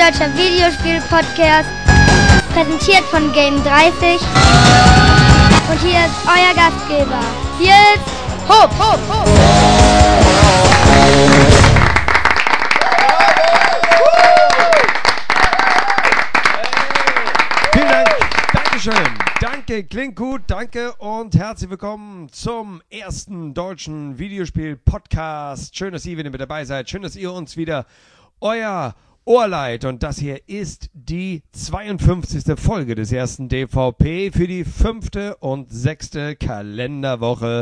Deutscher Videospiel-Podcast, präsentiert von Game 30. Und hier ist euer Gastgeber, Nils Hopp. Vielen Dank, Dankeschön, danke, klingt gut, danke und herzlich willkommen zum ersten deutschen Videospiel-Podcast. Schön, dass ihr wieder mit dabei seid, schön, dass ihr uns wieder euer Ohr leiht. Und das hier ist die 52. Folge des ersten DVP für die 5. und 6. Kalenderwoche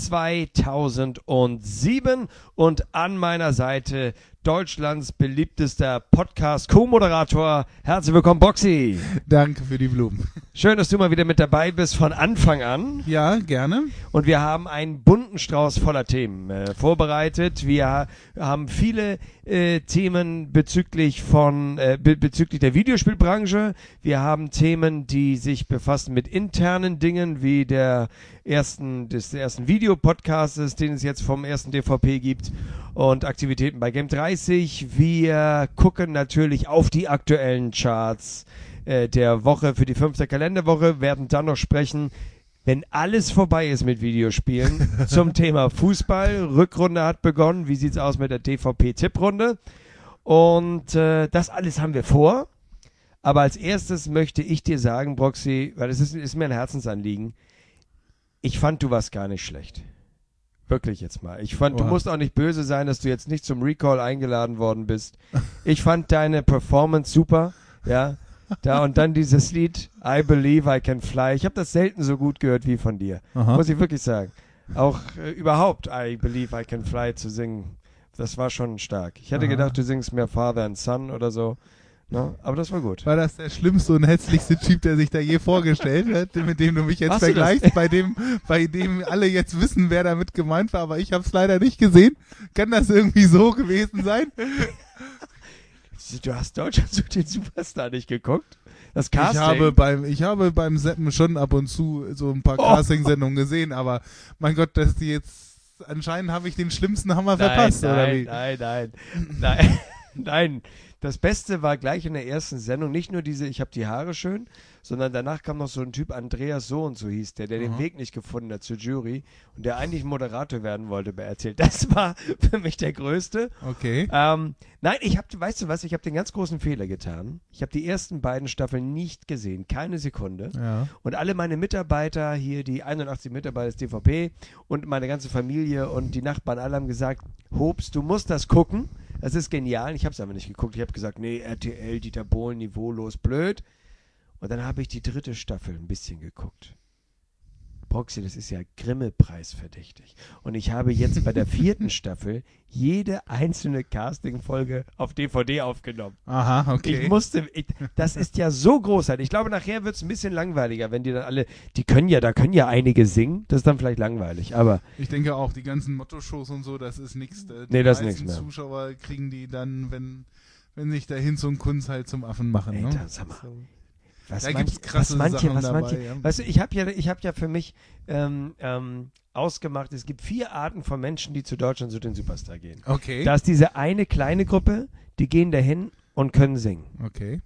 2007. Und an meiner Seite Deutschlands beliebtester Podcast-Co-Moderator. Herzlich willkommen, Boxy. Danke für die Blumen. Schön, dass du mal wieder mit dabei bist von Anfang an. Ja, gerne. Und wir haben einen bunten Strauß voller Themen vorbereitet. Wir haben viele Themen bezüglich der Videospielbranche. Wir haben Themen, die sich befassen mit internen Dingen, wie des ersten Videopodcasts, den es jetzt vom ersten DVP gibt, und Aktivitäten bei Game 30. Wir gucken natürlich auf die aktuellen Charts der Woche für die 5. Kalenderwoche, werden dann noch sprechen, wenn alles vorbei ist mit Videospielen, zum Thema Fußball. Rückrunde hat begonnen. Wie sieht's aus mit der DVP-Tipprunde? Und das alles haben wir vor. Aber als erstes möchte ich dir sagen, Broxy, weil es ist mir ein Herzensanliegen, ich fand, du warst gar nicht schlecht. Wirklich jetzt mal. Ich fand, du musst auch nicht böse sein, dass du jetzt nicht zum Recall eingeladen worden bist. Ich fand deine Performance super, ja. Und dann dieses Lied, I Believe I Can Fly. Ich habe das selten so gut gehört wie von dir. Aha. Muss ich wirklich sagen. Auch überhaupt I Believe I Can Fly zu singen, das war schon stark. Ich hätte gedacht, du singst mehr Father and Son oder so. No? Aber das war gut. War das der schlimmste und hässlichste Typ, der sich da je vorgestellt hat, mit dem du mich jetzt vergleichst, bei dem alle jetzt wissen, wer damit gemeint war, aber ich habe es leider nicht gesehen. Kann das irgendwie so gewesen sein? Du hast Deutschland zu den Superstar nicht geguckt? Das Casting? Ich habe beim Seppen schon ab und zu so ein paar Casting-Sendungen gesehen, aber mein Gott, dass die jetzt, anscheinend habe ich den schlimmsten Hammer verpasst, oder wie? Nein. Das Beste war gleich in der ersten Sendung, nicht nur ich habe die Haare schön, sondern danach kam noch so ein Typ, Andreas so und so hieß der den Weg nicht gefunden hat zur Jury und der eigentlich Moderator werden wollte bei RTL. Das war für mich der Größte. Okay. Nein, weißt du was, ich habe den ganz großen Fehler getan. Ich habe die ersten beiden Staffeln nicht gesehen, keine Sekunde. Ja. Und alle meine Mitarbeiter hier, die 81 Mitarbeiter des DVP und meine ganze Familie und die Nachbarn, alle haben gesagt, Hobbs, du musst das gucken. Das ist genial. Ich habe es aber nicht geguckt. Ich habe gesagt, nee, RTL, Dieter Bohlen, niveaulos, blöd. Und dann habe ich die 3. Staffel ein bisschen geguckt. Proxy, das ist ja Grimme-Preis verdächtig. Und ich habe jetzt bei der 4. Staffel jede einzelne Casting-Folge auf DVD aufgenommen. Aha, okay. Das ist ja so großartig. Ich glaube, nachher wird es ein bisschen langweiliger, wenn die dann alle, da können ja einige singen. Das ist dann vielleicht langweilig, aber. Ich denke auch, die ganzen Motto-Shows und so, das ist nichts. Nee, das ist nichts mehr. Zuschauer kriegen die dann, wenn sich dahin so ein Kunst halt zum Affen machen. Ey, ne? dann sag mal. Da gibt's krasse Sachen dabei. Ja. Weißt du, ich hab ja für mich ausgemacht, es gibt 4 Arten von Menschen, die zu Deutschland zu den Superstar gehen. Okay. Da ist diese eine kleine Gruppe, die gehen dahin und können singen. Okay.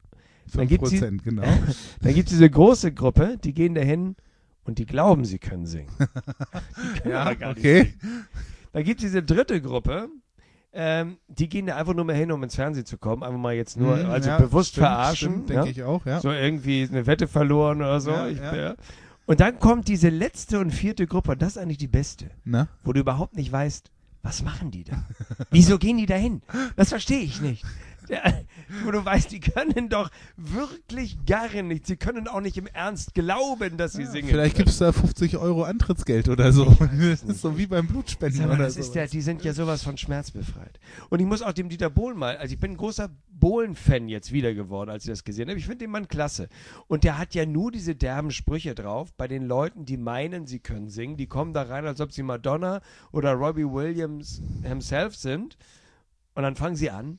5%, genau. Dann gibt es diese große Gruppe, die gehen dahin und die glauben, sie können singen. Ja, okay. Dann gibt es diese 3. Gruppe, die gehen da einfach nur mal hin, um ins Fernsehen zu kommen. Einfach mal jetzt nur, bewusst verarschen. Denke ich auch, ja. So irgendwie eine Wette verloren oder so. Ja. Und dann kommt diese letzte und 4. Gruppe, und das ist eigentlich die beste. Na? Wo du überhaupt nicht weißt, was machen die da? Wieso gehen die da hin? Das verstehe ich nicht. Wo du weißt, die können doch wirklich gar nichts. Sie können auch nicht im Ernst glauben, dass sie singen. Vielleicht gibt es da 50 € Antrittsgeld oder so. Das ist so wie beim Blutspenden oder so. Die sind ja sowas von schmerzbefreit. Und ich muss auch dem Dieter Bohlen also ich bin ein großer Bohlen-Fan jetzt wieder geworden, als ich das gesehen habe. Ich finde den Mann klasse. Und der hat ja nur diese derben Sprüche drauf bei den Leuten, die meinen, sie können singen. Die kommen da rein, als ob sie Madonna oder Robbie Williams himself sind. Und dann fangen sie an.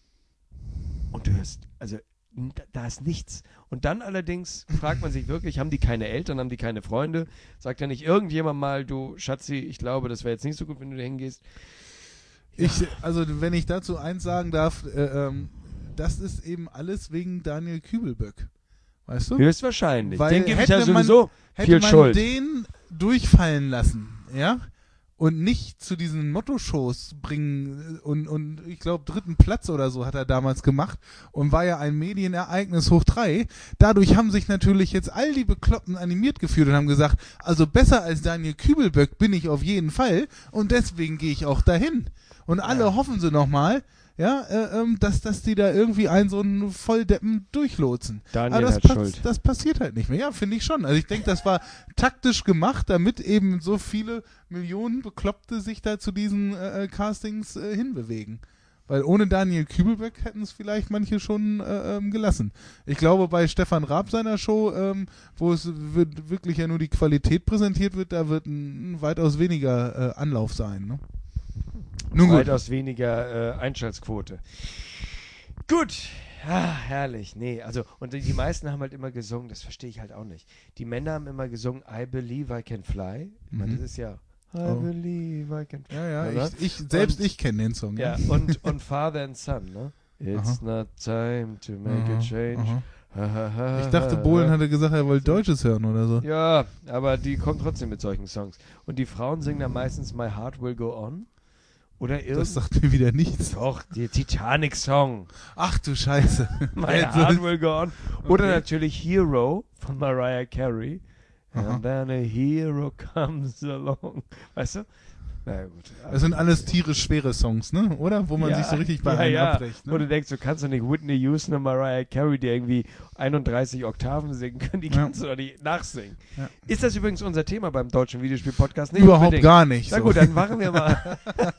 Und du hörst, also da ist nichts. Und dann allerdings fragt man sich wirklich, haben die keine Eltern, haben die keine Freunde? Sagt ja nicht irgendjemand mal, du Schatzi, ich glaube, das wäre jetzt nicht so gut, wenn du da hingehst. Also wenn ich dazu eins sagen darf, das ist eben alles wegen Daniel Kübelböck. Weißt du? Höchstwahrscheinlich. Weil Den gebe ich ja hätte sowieso hätte viel man Schuld. den durchfallen lassen, ja, und nicht zu diesen Motto-Shows bringen und ich glaube 3. Platz oder so hat er damals gemacht und war ja ein Medienereignis hoch 3. Dadurch haben sich natürlich jetzt all die Bekloppten animiert gefühlt und haben gesagt, also besser als Daniel Kübelböck bin ich auf jeden Fall und deswegen gehe ich auch dahin. Und alle hoffen sie nochmal, ja, dass die da irgendwie so einen Volldeppen durchlotsen. Daniel Aber hat Schuld. das passiert halt nicht mehr. Ja, finde ich schon. Also ich denke, das war taktisch gemacht, damit eben so viele Millionen Bekloppte sich da zu diesen Castings hinbewegen. Weil ohne Daniel Kübelböck hätten es vielleicht manche schon gelassen. Ich glaube, bei Stefan Raab seiner Show, wo es wirklich ja nur die Qualität präsentiert wird, da wird ein weitaus weniger Anlauf sein, ne? Nun gut. Weitaus weniger Einschaltquote. Gut. Herrlich. Nee, also, und die meisten haben halt immer gesungen, das verstehe ich halt auch nicht. Die Männer haben immer gesungen, I believe I can fly. Ich meine, das ist ja I believe I can fly. Ja, ich kenne den Song. Ja, und Father and Son, ne? It's not time to make a change. Ich dachte, Bohlen hatte gesagt, er wollte Deutsches hören oder so. Ja, aber die kommen trotzdem mit solchen Songs. Und die Frauen singen dann meistens My Heart Will Go On. Oder das sagt mir wieder nichts. Doch, der Titanic-Song. Ach du Scheiße. My Heart Will Go On. Oder natürlich Hero von Mariah Carey. And then a hero comes along. Weißt du? Na gut. Das sind alles tierisch schwere Songs, ne? Oder? Wo man sich so richtig bei einem abbricht. Ne? Wo du denkst, du kannst doch nicht Whitney Houston und Mariah Carey, die irgendwie 31 Oktaven singen können, die kannst du doch nicht nachsingen. Ja. Ist das übrigens unser Thema beim Deutschen Videospiel-Podcast? Überhaupt unbedingt. Gar nicht. Na gut, dann machen wir mal.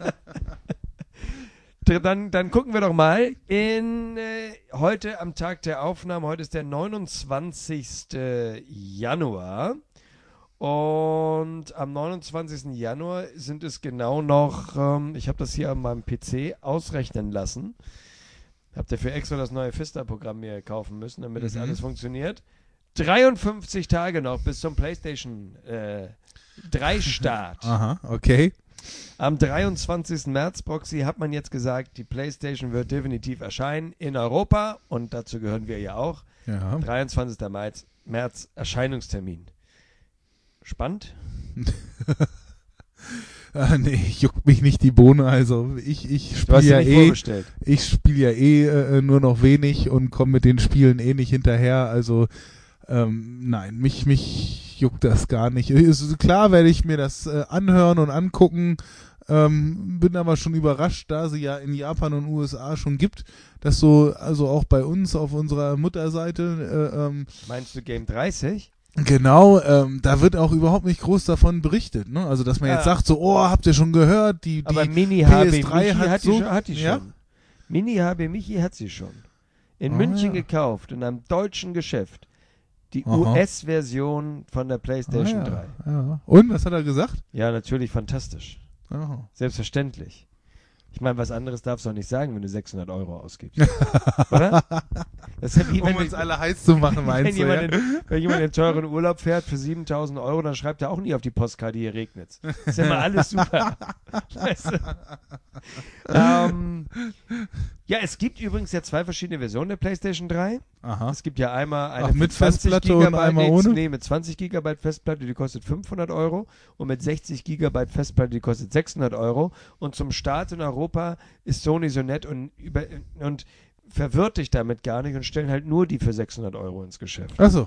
Dann gucken wir doch mal heute am Tag der Aufnahme, heute ist der 29. Januar. Und am 29. Januar sind es genau noch, ich habe das hier an meinem PC ausrechnen lassen. Habt dafür extra das neue Vista-Programm mir kaufen müssen, damit das alles funktioniert. 53 Tage noch bis zum PlayStation 3 Start. Aha, okay. Am 23. März, Proxy, hat man jetzt gesagt, die PlayStation wird definitiv erscheinen in Europa und dazu gehören wir ja auch. Ja. 23. März Erscheinungstermin. Spannend? Nee, juckt mich nicht die Bohne. Also ich spiele ja nur noch wenig und komme mit den Spielen nicht hinterher. Also nein, mich juckt das gar nicht. Ist klar, werde ich mir das anhören und angucken. Bin aber schon überrascht, da sie ja in Japan und USA schon gibt, dass so, also auch bei uns auf unserer Mutterseite. Meinst du Game 30? Genau, da wird auch überhaupt nicht groß davon berichtet, ne? Also dass man jetzt sagt, so, oh, habt ihr schon gehört, die Mini PS3 hat die schon. Mini HB Michi hat sie schon. In München gekauft, in einem deutschen Geschäft. Die US-Version von der PlayStation 3. Ja. Und, was hat er gesagt? Ja, natürlich fantastisch. Aha. Selbstverständlich. Ich meine, was anderes darfst du auch nicht sagen, wenn du 600 Euro ausgibst. Oder? Das ist ja wie, um uns alle heiß zu machen, meinst du, wenn jemand in teuren Urlaub fährt für 7.000 Euro, dann schreibt er auch nie auf die Postkarte, hier regnet's. Ist ja immer alles super. Weißt du? Ja, es gibt übrigens ja 2 verschiedene Versionen der PlayStation 3. Aha. Es gibt ja einmal eine mit Festplatte und einmal ohne? Nee, mit 20 GB Festplatte, die kostet 500 Euro. Und mit 60 GB Festplatte, die kostet 600 Euro. Und zum Start in Europa ist Sony so nett und verwirrt dich damit gar nicht und stellen halt nur die für 600 Euro ins Geschäft. Achso.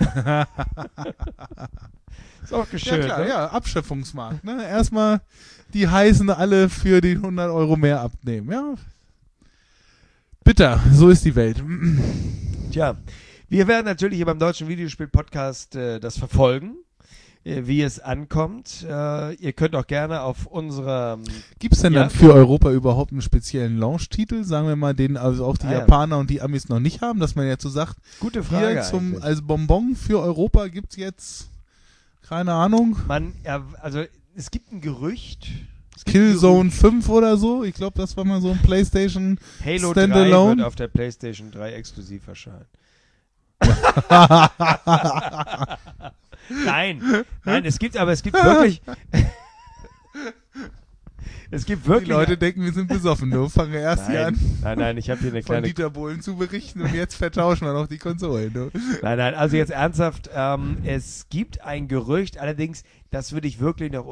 Ist auch geschön, ja, klar, ne? Ja, Abschöpfungsmarkt. Ne? Erstmal die heißen alle für die 100 Euro mehr abnehmen. Ja. Bitter, so ist die Welt. Tja, wir werden natürlich hier beim Deutschen Videospiel-Podcast das verfolgen, wie es ankommt. Ihr könnt auch gerne auf unserer... Gibt es denn dann für Europa überhaupt einen speziellen Launch-Titel? Sagen wir mal, den also auch die Japaner und die Amis noch nicht haben, dass man jetzt so sagt, gute Frage hier als Bonbon für Europa gibt es jetzt, keine Ahnung. Also es gibt ein Gerücht... Killzone 5 oder so. Ich glaube, das war mal so ein PlayStation Halo Standalone. 3 wird auf der PlayStation 3 exklusiv erscheinen. Nein, es gibt wirklich Es gibt wirklich... Die Leute denken, wir sind besoffen. Du fangen erst hier an, Nein, ich habe hier eine von kleine... Dieter Bohlen zu berichten und jetzt vertauschen wir noch die Konsolen. Du. Nein, also jetzt ernsthaft, es gibt ein Gerücht, allerdings, das würde ich wirklich noch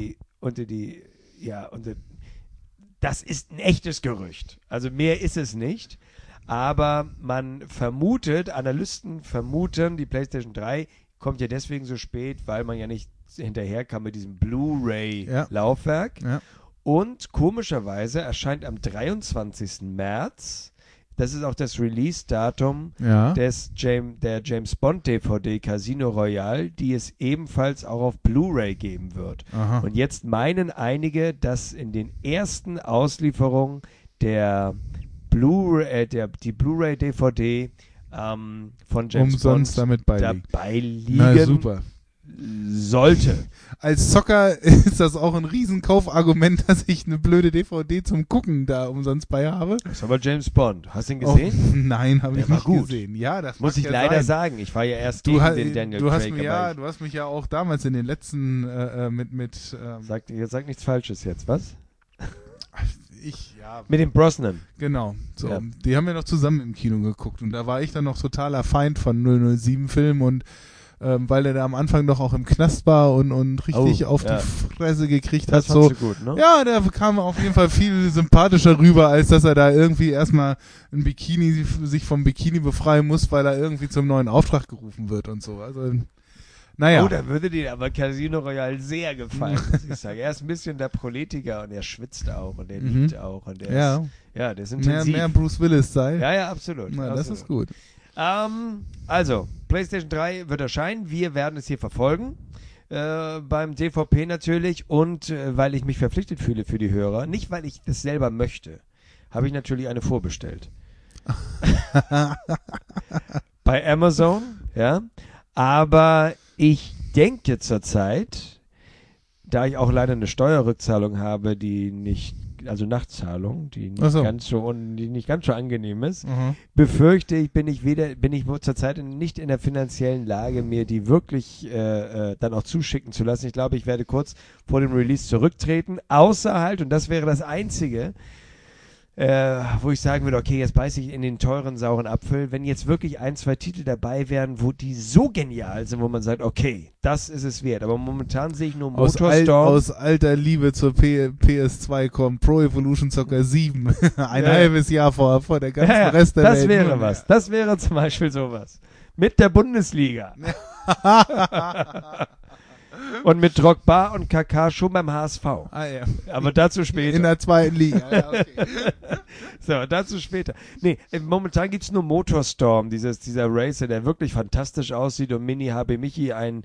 das ist ein echtes Gerücht. Also mehr ist es nicht. Aber man vermutet, Analysten vermuten, die PlayStation 3 kommt ja deswegen so spät, weil man ja nicht hinterherkam mit diesem Blu-ray-Laufwerk. Ja. Und komischerweise erscheint am 23. März, das ist auch das Release-Datum Ja. der James Bond DVD Casino Royale, die es ebenfalls auch auf Blu-ray geben wird. Aha. Und jetzt meinen einige, dass in den ersten Auslieferungen die Blu-ray DVD von James Umsonst Bond damit beiliegen. dabei Na liegen super. sollte. Als Zocker ist das auch ein Riesenkaufargument, dass ich eine blöde DVD zum Gucken da umsonst bei habe. Das ist aber James Bond. Hast du ihn gesehen? Oh, nein, habe ich Der war nicht gut. gesehen. Ja, das Muss mag ich ja leider sein. sagen. Ich war ja erst Du, gegen hast, den Daniel du, hast Craig. mich, aber ja, du hast mich ja auch damals in den letzten sag nichts Falsches jetzt, was? ja, Mit dem Brosnan. genau. So, Ja. Die haben wir noch zusammen im Kino geguckt und da war ich dann noch totaler Feind von 007-Film und weil er da am Anfang doch auch im Knast war und richtig auf die Fresse gekriegt Das hat. So. fandst du gut, ne? Ja, der kam auf jeden Fall viel sympathischer rüber, als dass er da irgendwie erstmal sich vom Bikini befreien muss, weil er irgendwie zum neuen Auftrag gerufen wird und so. Also, naja. Oh, da würde dir aber Casino Royale sehr gefallen, muss ich sagen. Er ist ein bisschen der Proletiker und er schwitzt auch und er liebt auch und der ist intensiv. Mehr Bruce Willis sei. Ja, absolut. Na, das ist gut. Also, PlayStation 3 wird erscheinen. Wir werden es hier verfolgen. Beim DVP natürlich und weil ich mich verpflichtet fühle für die Hörer, nicht weil ich das selber möchte, habe ich natürlich eine vorbestellt. Bei Amazon, ja. Aber ich denke zurzeit, da ich auch leider eine Steuerrückzahlung habe, die nicht, also Nachzahlung, die nicht ganz so angenehm ist, befürchte ich, bin ich zurzeit nicht in der finanziellen Lage, mir die wirklich dann auch zuschicken zu lassen. Ich glaube, ich werde kurz vor dem Release zurücktreten, außer halt, und das wäre das Einzige, wo ich sagen würde, okay, jetzt beiße ich in den teuren, sauren Apfel. Wenn jetzt wirklich 1, 2 Titel dabei wären, wo die so genial sind, wo man sagt, okay, das ist es wert. Aber momentan sehe ich nur Motorstorm. Aus alter Liebe zur PS2 kommt Pro Evolution Soccer 7. Ein halbes Jahr vor der ganzen Rest der Welt. Das wäre was. Das wäre zum Beispiel sowas. Mit der Bundesliga. Und mit Drogba und Kaká schon beim HSV. Ah, ja. Aber dazu später. In der zweiten Liga. Ja, okay. So, dazu später. Nee, momentan gibt's nur Motorstorm, dieser Racer, der wirklich fantastisch aussieht und Mini HB Michi, ein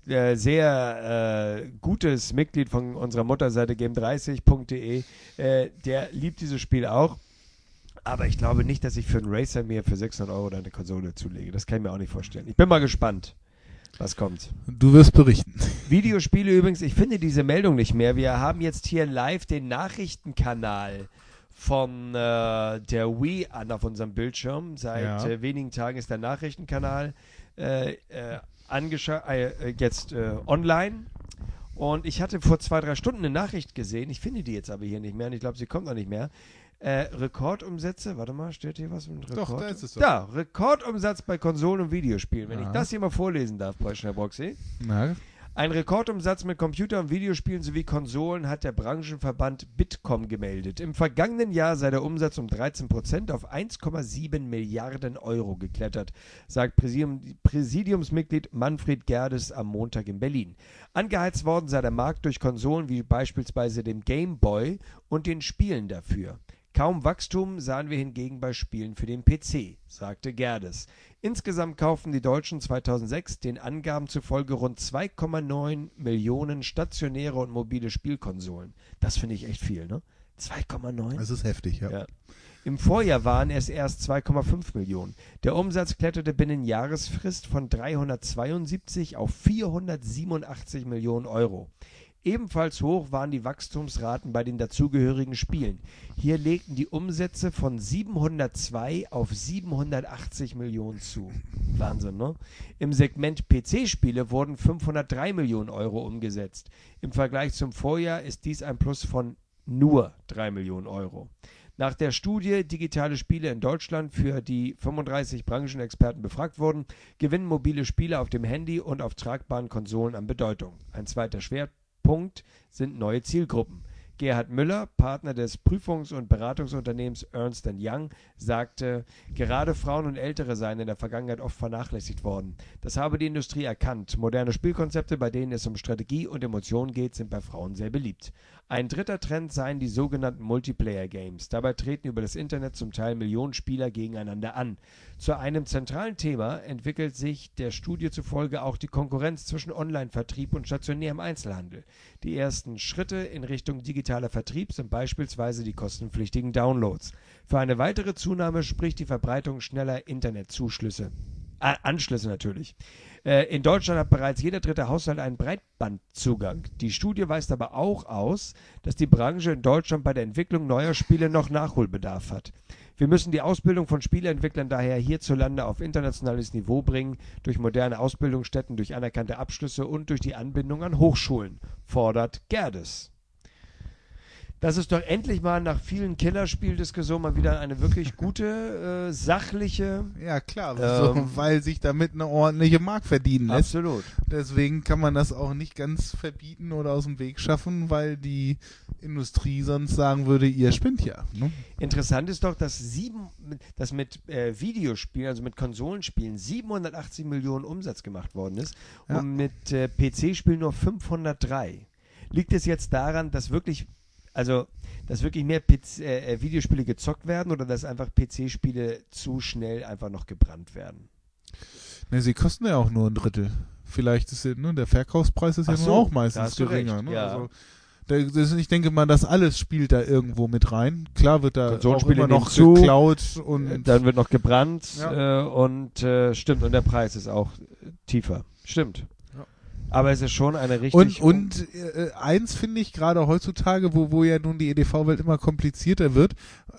sehr gutes Mitglied von unserer Mutterseite game30.de, der liebt dieses Spiel auch. Aber ich glaube nicht, dass ich für einen Racer mir für 600 € eine Konsole zulege. Das kann ich mir auch nicht vorstellen. Ich bin mal gespannt, was kommt. Du wirst berichten. Videospiele übrigens, ich finde diese Meldung nicht mehr. Wir haben jetzt hier live den Nachrichtenkanal von der Wii an auf unserem Bildschirm. Seit wenigen Tagen ist der Nachrichtenkanal jetzt online. Und ich hatte vor 2-3 Stunden eine Nachricht gesehen. Ich finde die jetzt aber hier nicht mehr und ich glaube, sie kommt noch nicht mehr. Rekordumsätze, warte mal, steht hier was mit Rekord? Doch, da ist es doch. Da, Rekordumsatz bei Konsolen und Videospielen. Wenn ich das hier mal vorlesen darf, Herr Broxy. Na? Ein Rekordumsatz mit Computer- und Videospielen sowie Konsolen hat der Branchenverband Bitkom gemeldet. Im vergangenen Jahr sei der Umsatz um 13% auf 1,7 Milliarden € geklettert, sagt Präsidiumsmitglied Manfred Gerdes am Montag in Berlin. Angeheizt worden sei der Markt durch Konsolen wie beispielsweise dem Game Boy und den Spielen dafür. Kaum Wachstum sahen wir hingegen bei Spielen für den PC, sagte Gerdes. Insgesamt kauften die Deutschen 2006 den Angaben zufolge rund 2,9 Millionen stationäre und mobile Spielkonsolen. Das finde ich echt viel, ne? 2,9? Das ist heftig, ja. Im Vorjahr waren es erst 2,5 Millionen. Der Umsatz kletterte binnen Jahresfrist von 372 auf 487 Millionen €. Ebenfalls hoch waren die Wachstumsraten bei den dazugehörigen Spielen. Hier legten die Umsätze von 702 auf 780 Millionen zu. Wahnsinn, ne? Im Segment PC-Spiele wurden 503 Millionen € umgesetzt. Im Vergleich zum Vorjahr ist dies ein Plus von nur 3 Millionen Euro. Nach der Studie Digitale Spiele in Deutschland, für die 35 Branchenexperten befragt wurden, gewinnen mobile Spiele auf dem Handy und auf tragbaren Konsolen an Bedeutung. Ein zweiter Schwerpunkt sind neue Zielgruppen. Gerhard Müller, Partner des Prüfungs- und Beratungsunternehmens Ernst & Young, sagte, gerade Frauen und Ältere seien in der Vergangenheit oft vernachlässigt worden. Das habe die Industrie erkannt. Moderne Spielkonzepte, bei denen es um Strategie und Emotionen geht, sind bei Frauen sehr beliebt. Ein dritter Trend seien die sogenannten Multiplayer-Games. Dabei treten über das Internet zum Teil Millionen Spieler gegeneinander an. Zu einem zentralen Thema entwickelt sich der Studie zufolge auch die Konkurrenz zwischen Online-Vertrieb und stationärem Einzelhandel. Die ersten Schritte in Richtung digitaler Vertrieb sind beispielsweise die kostenpflichtigen Downloads. Für eine weitere Zunahme spricht die Verbreitung schneller Internetzuschlüsse. Anschlüsse natürlich. In Deutschland hat bereits jeder dritte Haushalt einen Breitbandzugang. Die Studie weist aber auch aus, dass die Branche in Deutschland bei der Entwicklung neuer Spiele noch Nachholbedarf hat. Wir müssen die Ausbildung von Spieleentwicklern daher hierzulande auf internationales Niveau bringen, durch moderne Ausbildungsstätten, durch anerkannte Abschlüsse und durch die Anbindung an Hochschulen, fordert Gerdes. Das ist doch endlich mal nach vielen Killerspieldiskussionen mal wieder eine wirklich gute, sachliche... Ja klar, weil sich damit eine ordentliche Mark verdienen lässt. Absolut. Deswegen kann man das auch nicht ganz verbieten oder aus dem Weg schaffen, weil die Industrie sonst sagen würde, ihr spinnt ja. Ne? Interessant ist doch, dass mit Videospielen, also mit Konsolenspielen, 780 Millionen Umsatz gemacht worden ist und mit PC-Spielen nur 503. Liegt es jetzt daran, dass wirklich mehr Videospiele gezockt werden oder dass einfach PC-Spiele zu schnell einfach noch gebrannt werden? Ne, sie kosten ja auch nur ein Drittel. Vielleicht ist der Verkaufspreis ist nur auch meistens geringer. Ne? Ja. Also, ich denke mal, das alles spielt da irgendwo mit rein. Klar wird da auch immer noch zu, geklaut und dann wird noch gebrannt stimmt, und der Preis ist auch tiefer. Stimmt. Aber es ist schon eine richtig... Und eins finde ich gerade heutzutage, wo ja nun die EDV-Welt immer komplizierter wird,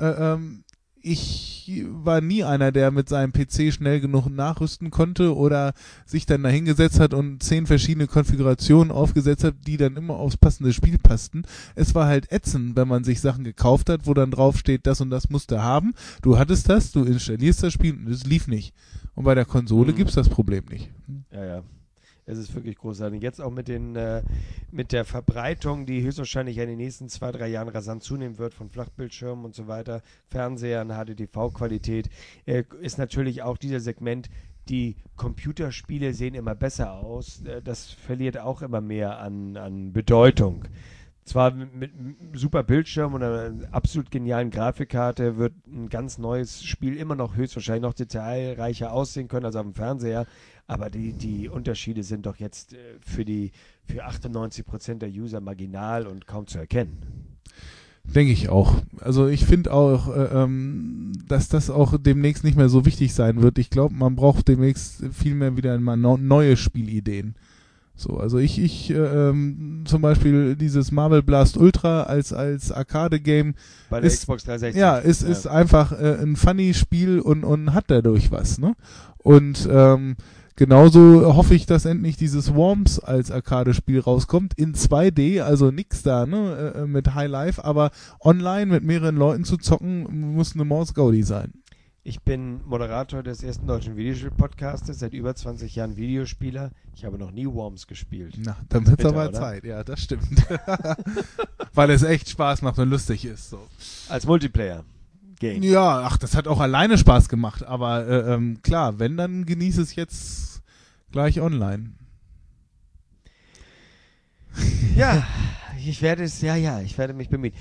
ich war nie einer, der mit seinem PC schnell genug nachrüsten konnte oder sich dann dahingesetzt hat und 10 verschiedene Konfigurationen aufgesetzt hat, die dann immer aufs passende Spiel passten. Es war halt ätzend, wenn man sich Sachen gekauft hat, wo dann drauf steht, das und das musst du haben. Du hattest das, du installierst das Spiel und es lief nicht. Und bei der Konsole gibt's das Problem nicht. Ja. Es ist wirklich großartig. Jetzt auch mit der Verbreitung, die höchstwahrscheinlich in den nächsten 2-3 Jahren rasant zunehmen wird, von Flachbildschirmen und so weiter, Fernsehern, HDTV-Qualität, ist natürlich auch dieser Segment, die Computerspiele sehen immer besser aus. Das verliert auch immer mehr an Bedeutung. Zwar mit super Bildschirm und einer absolut genialen Grafikkarte wird ein ganz neues Spiel immer noch höchstwahrscheinlich noch detailreicher aussehen können als auf dem Fernseher, aber die Unterschiede sind doch jetzt für 98% der User marginal und kaum zu erkennen. Denke ich auch. Also ich finde auch, dass das auch demnächst nicht mehr so wichtig sein wird. Ich glaube, man braucht demnächst viel mehr wieder mal neue Spielideen. So, also ich zum Beispiel dieses Marvel Blast Ultra als Arcade-Game bei der Xbox 360. Ja, ist einfach ein funny Spiel und hat dadurch was, ne? Und genauso hoffe ich, dass endlich dieses Worms als Arcade-Spiel rauskommt, in 2D, also nix da, ne, mit High Life, aber online mit mehreren Leuten zu zocken, muss eine Maus Gaudi sein. Ich bin Moderator des ersten deutschen Videospiel-Podcastes, seit über 20 Jahren Videospieler. Ich habe noch nie Worms gespielt. Na, dann wird's aber Zeit. Ja, das stimmt. Weil es echt Spaß macht und lustig ist. So. Als Multiplayer-Game. Ja, das hat auch alleine Spaß gemacht. Aber klar, wenn, dann genieße es jetzt gleich online. Ja, ich werde mich bemühen.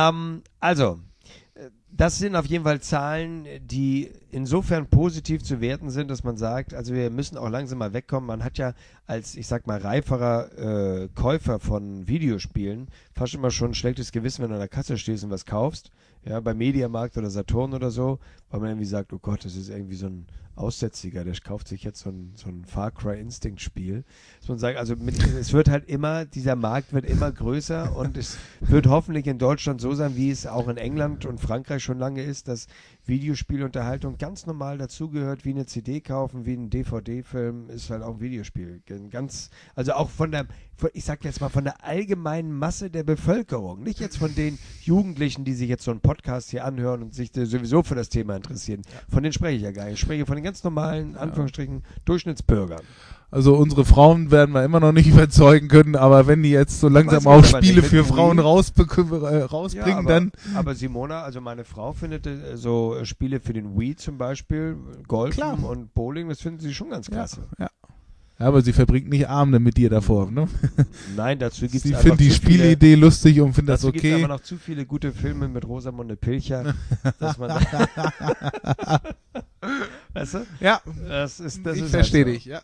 Das sind auf jeden Fall Zahlen, die insofern positiv zu werten sind, dass man sagt, also wir müssen auch langsam mal wegkommen. Man hat ja als, ich sag mal, reiferer Käufer von Videospielen fast immer schon ein schlechtes Gewissen, wenn du an der Kasse stehst und was kaufst, ja, beim Mediamarkt oder Saturn oder so, weil man irgendwie sagt, oh Gott, das ist irgendwie so ein Aussätziger, der kauft sich jetzt so ein Far Cry Instinct Spiel. Dass man sagt, also es wird halt immer, dieser Markt wird immer größer und es wird hoffentlich in Deutschland so sein, wie es auch in England und Frankreich schon lange ist, dass Videospielunterhaltung ganz normal dazugehört, wie eine CD kaufen, wie ein DVD-Film, ist halt auch ein Videospiel. Also auch von ich sag jetzt mal von der allgemeinen Masse der Bevölkerung, nicht jetzt von den Jugendlichen, die sich jetzt so einen Podcast hier anhören und sich sowieso für das Thema interessieren. Von denen spreche ich ja gar nicht. Ich spreche von den ganz normalen, Anführungsstrichen, Durchschnittsbürgern. Also unsere Frauen werden wir immer noch nicht überzeugen können, aber wenn die jetzt so langsam auch Spiele für Frauen rausbringen, dann... Aber Simona, also meine Frau findet so Spiele für den Wii zum Beispiel, Golfen und Bowling, das finden sie schon ganz klasse. Ja, aber sie verbringt nicht Abende mit dir davor, ne? Nein, dazu gibt es sie findet die Spielidee lustig und findet das okay. Dazu gibt es aber noch zu viele gute Filme mit Rosamunde Pilcher, dass man... Weißt du? Ja, ich verstehe dich, ja.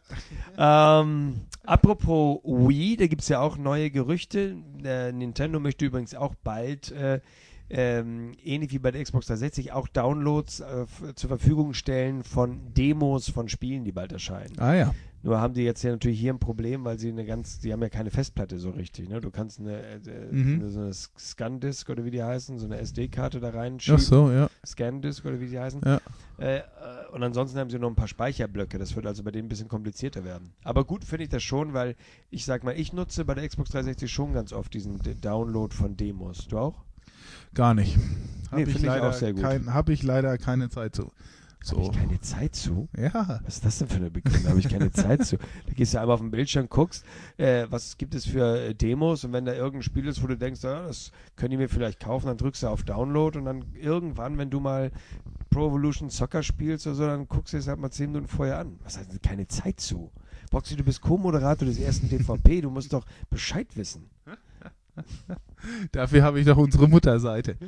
Apropos Wii, da gibt es ja auch neue Gerüchte. Nintendo möchte übrigens auch bald, ähnlich wie bei der Xbox 360, auch Downloads zur Verfügung stellen von Demos von Spielen, die bald erscheinen. Ah ja. Nur haben die jetzt ja natürlich hier ein Problem, weil die haben ja keine Festplatte so richtig. Ne? Du kannst so eine Scan-Disk oder wie die heißen, so eine SD-Karte da reinschieben. Ach so, ja. Scan-Disk oder wie die heißen. Ja. Und ansonsten haben sie noch ein paar Speicherblöcke. Das wird also bei denen ein bisschen komplizierter werden. Aber gut finde ich das schon, weil ich sag mal, ich nutze bei der Xbox 360 schon ganz oft diesen Download von Demos. Du auch? Gar nicht. Finde ich auch sehr gut. Habe ich leider keine Zeit zu. So. Habe ich keine Zeit zu? Ja. Was ist das denn für eine Begründung? Da habe ich keine Zeit zu. Da gehst du einmal auf den Bildschirm, guckst, was gibt es für Demos und wenn da irgendein Spiel ist, wo du denkst, das können die mir vielleicht kaufen, dann drückst du auf Download und dann irgendwann, wenn du mal Pro Evolution Soccer spielst oder so, dann guckst du es halt mal 10 Minuten vorher an. Was heißt denn keine Zeit zu? Boxy, du bist Co-Moderator des ersten DVP, du musst doch Bescheid wissen. Dafür habe ich doch unsere Mutterseite.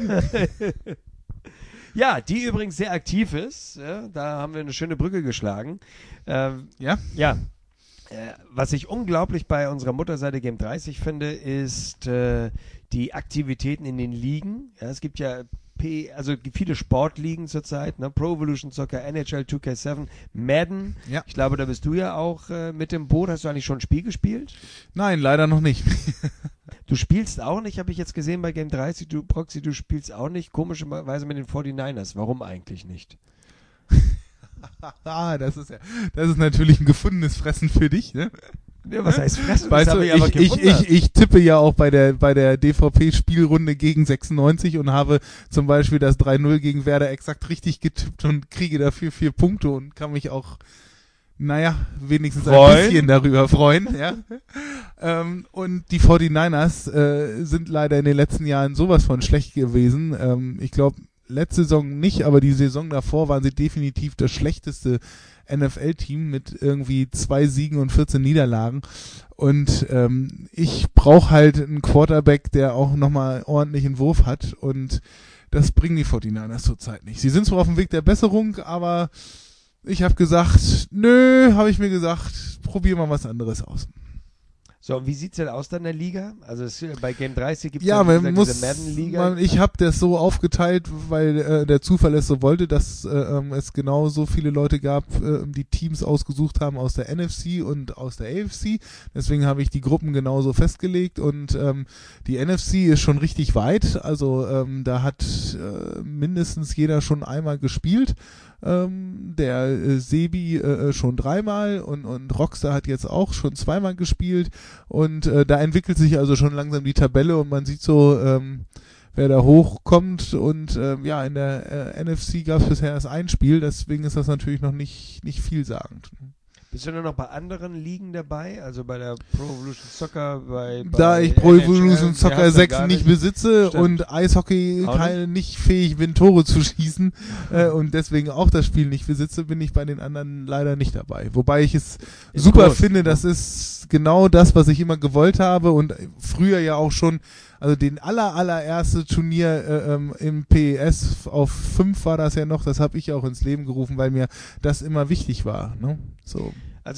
Ja, die übrigens sehr aktiv ist. Ja, da haben wir eine schöne Brücke geschlagen. Ja? Ja. Was ich unglaublich bei unserer Mutterseite Game 30 finde, ist die Aktivitäten in den Ligen. Ja, es gibt ja viele Sportligen zurzeit, ne? Pro Evolution Soccer, NHL 2K7, Madden. Ja. Ich glaube, da bist du ja auch mit dem Boot. Hast du eigentlich schon ein Spiel gespielt? Nein, leider noch nicht. Du spielst auch nicht, habe ich jetzt gesehen bei Game 30. Proxy, du spielst auch nicht. Komischerweise mit den 49ers. Warum eigentlich nicht? Das ist natürlich ein gefundenes Fressen für dich, ne? Ja, was heißt Fressen? Weißt du, ich tippe ja auch bei der DVP-Spielrunde gegen 96 und habe zum Beispiel das 3-0 gegen Werder exakt richtig getippt und kriege dafür 4 Punkte und kann mich auch, wenigstens ein bisschen darüber freuen, ja. Und die 49ers sind leider in den letzten Jahren sowas von schlecht gewesen. Ich glaube, letzte Saison nicht, aber die Saison davor waren sie definitiv das schlechteste NFL-Team mit irgendwie 2 Siegen und 14 Niederlagen. Und ich brauche halt einen Quarterback, der auch nochmal ordentlichen Wurf hat. Und das bringen die 49ers zurzeit nicht. Sie sind zwar auf dem Weg der Besserung, aber ich habe gesagt, probier mal was anderes aus. So, wie sieht's denn aus dann in der Liga? Also bei Game 30 gibt es diese Madden-Liga. Ich habe das so aufgeteilt, weil der Zufall es so wollte, dass es genau so viele Leute gab, die Teams ausgesucht haben aus der NFC und aus der AFC. Deswegen habe ich die Gruppen genauso festgelegt und die NFC ist schon richtig weit. Also da hat mindestens jeder schon einmal gespielt. Der Sebi schon 3-mal und Rockstar hat jetzt auch schon 2-mal gespielt und da entwickelt sich also schon langsam die Tabelle und man sieht so, wer da hochkommt und in der NFC gab es bisher erst ein Spiel, deswegen ist das natürlich noch nicht vielsagend. Bist du nur noch bei anderen Ligen dabei? Also bei der Pro Evolution Soccer, da ich Pro Evolution Soccer 6 nicht besitze. Stimmt. Und Eishockey nicht fähig bin, Tore zu schießen und deswegen auch das Spiel nicht besitze, bin ich bei den anderen leider nicht dabei. Wobei ich es super finde, das ist genau das, was ich immer gewollt habe und früher ja auch schon, also den allererste Turnier im PES auf 5 war das ja noch, das habe ich auch ins Leben gerufen, weil mir das immer wichtig war. Ne? So. Also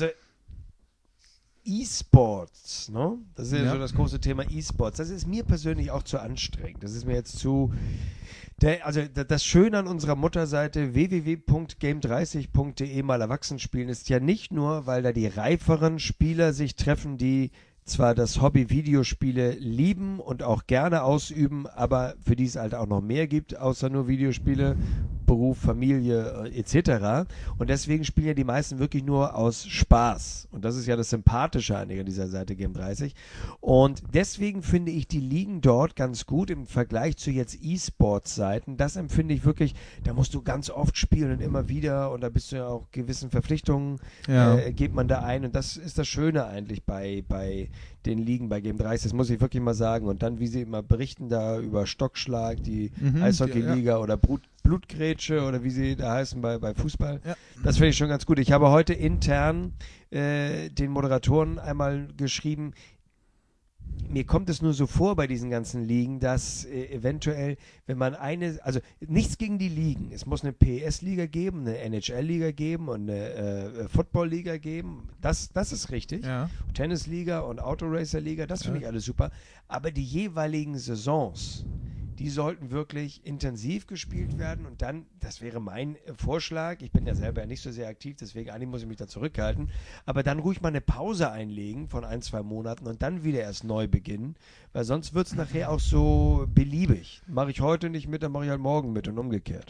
E-Sports, ne? Das ist ja so das große Thema E-Sports. Das ist mir persönlich auch zu anstrengend. Das ist mir jetzt das Schöne an unserer Mutterseite www.game30.de mal erwachsen spielen ist ja nicht nur, weil da die reiferen Spieler sich treffen, die zwar das Hobby Videospiele lieben und auch gerne ausüben, aber für die es halt auch noch mehr gibt, außer nur Videospiele Beruf, Familie etc. Und deswegen spielen ja die meisten wirklich nur aus Spaß. Und das ist ja das Sympathische an dieser Seite Game 30. Und deswegen finde ich die Ligen dort ganz gut im Vergleich zu jetzt E-Sports-Seiten. Das empfinde ich wirklich, da musst du ganz oft spielen und immer wieder und da bist du ja auch gewissen Verpflichtungen, geht man da ein. Und das ist das Schöne eigentlich bei den Ligen bei Game 30, das muss ich wirklich mal sagen. Und dann, wie sie immer berichten da über Stockschlag, die Eishockey-Liga oder Blutgrätsche oder wie sie da heißen bei Fußball. Ja. Das finde ich schon ganz gut. Ich habe heute intern den Moderatoren einmal geschrieben, mir kommt es nur so vor bei diesen ganzen Ligen, dass eventuell, wenn man also nichts gegen die Ligen, es muss eine PS-Liga geben, eine NHL-Liga geben und eine Football-Liga geben, das ist richtig. Ja. Tennis-Liga und Autoracer-Liga, das finde ich alles super. Aber die jeweiligen Saisons, die sollten wirklich intensiv gespielt werden und dann, das wäre mein Vorschlag, ich bin ja selber nicht so sehr aktiv, deswegen eigentlich muss ich mich da zurückhalten, aber dann ruhig mal eine Pause einlegen von 1-2 Monaten und dann wieder erst neu beginnen, weil sonst wird es nachher auch so beliebig. Mache ich heute nicht mit, dann mache ich halt morgen mit und umgekehrt.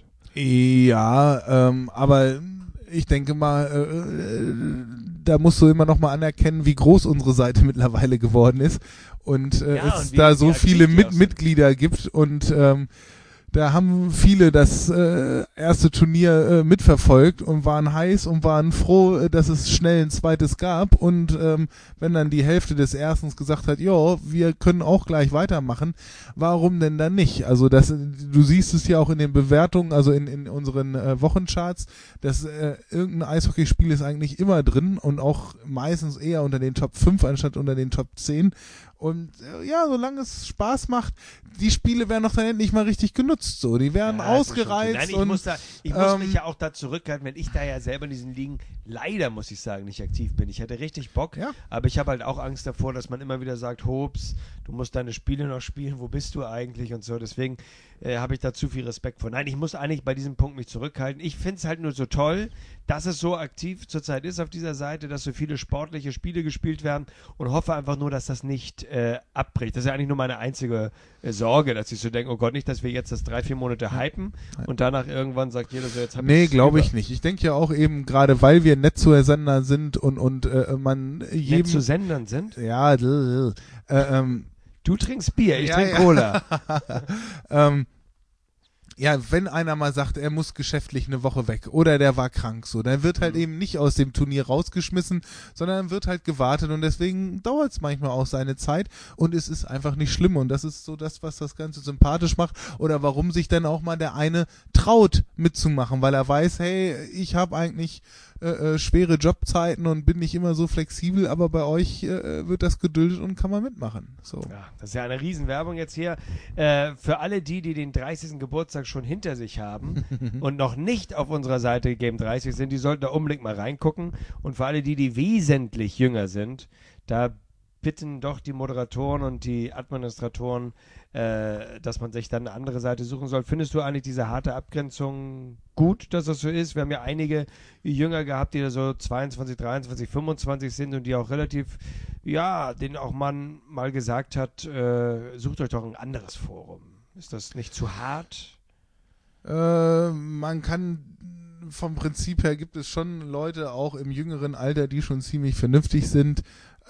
Ja, aber ich denke mal, da musst du immer noch mal anerkennen, wie groß unsere Seite mittlerweile geworden ist und es da so viele Mitglieder gibt und da haben viele das erste Turnier mitverfolgt und waren heiß und waren froh, dass es schnell ein zweites gab und wenn dann die Hälfte des ersten gesagt hat, ja, wir können auch gleich weitermachen, warum denn dann nicht? Also du siehst es ja auch in den Bewertungen, also in unseren Wochencharts, dass irgendein Eishockeyspiel ist eigentlich immer drin und auch meistens eher unter den Top 5 anstatt unter den Top 10. Und ja, solange es Spaß macht, die Spiele werden doch dann endlich mal richtig genutzt. So, die werden ausgereizt. Nein, ich muss mich ja auch da zurückhalten, wenn ich da ja selber in diesen Ligen leider, muss ich sagen, nicht aktiv bin. Ich hätte richtig Bock, aber ich habe halt auch Angst davor, dass man immer wieder sagt, Hops, du musst deine Spiele noch spielen, wo bist du eigentlich und so. Deswegen habe ich da zu viel Respekt vor. Nein, ich muss eigentlich bei diesem Punkt mich zurückhalten. Ich finde es halt nur so toll, dass es so aktiv zurzeit ist auf dieser Seite, dass so viele sportliche Spiele gespielt werden und hoffe einfach nur, dass das nicht abbricht. Das ist ja eigentlich nur meine einzige Sorge, dass ich so denke, oh Gott, nicht, dass wir jetzt das 3-4 Monate hypen und danach irgendwann sagt jeder so, jetzt habe ich Nee, glaube ich nicht. Ich denke ja auch eben, gerade weil wir nett zu Sendern sind und man jedem... Nett zu Sendern sind? Ja, du trinkst Bier, ich trinke Cola. Ja, wenn einer mal sagt, er muss geschäftlich eine Woche weg oder der war krank, so, dann wird halt eben nicht aus dem Turnier rausgeschmissen, sondern wird halt gewartet und deswegen dauert es manchmal auch seine Zeit und es ist einfach nicht schlimm und das ist so das, was das Ganze sympathisch macht oder warum sich dann auch mal der eine traut mitzumachen, weil er weiß, hey, ich habe eigentlich schwere Jobzeiten und bin nicht immer so flexibel, aber bei euch wird das geduldet und kann man mitmachen. So. Ja, das ist ja eine Riesenwerbung jetzt hier. Für alle die den 30. Geburtstag schon hinter sich haben und noch nicht auf unserer Seite Game 30 sind, die sollten da unbedingt mal reingucken. Und für alle die wesentlich jünger sind, da bitten doch die Moderatoren und die Administratoren, dass man sich dann eine andere Seite suchen soll. Findest du eigentlich diese harte Abgrenzung gut, dass das so ist? Wir haben ja einige Jünger gehabt, die da so 22, 23, 25 sind und die auch relativ, ja, denen auch man mal gesagt hat, sucht euch doch ein anderes Forum. Ist das nicht zu hart? Man kann vom Prinzip her gibt es schon Leute auch im jüngeren Alter, die schon ziemlich vernünftig sind.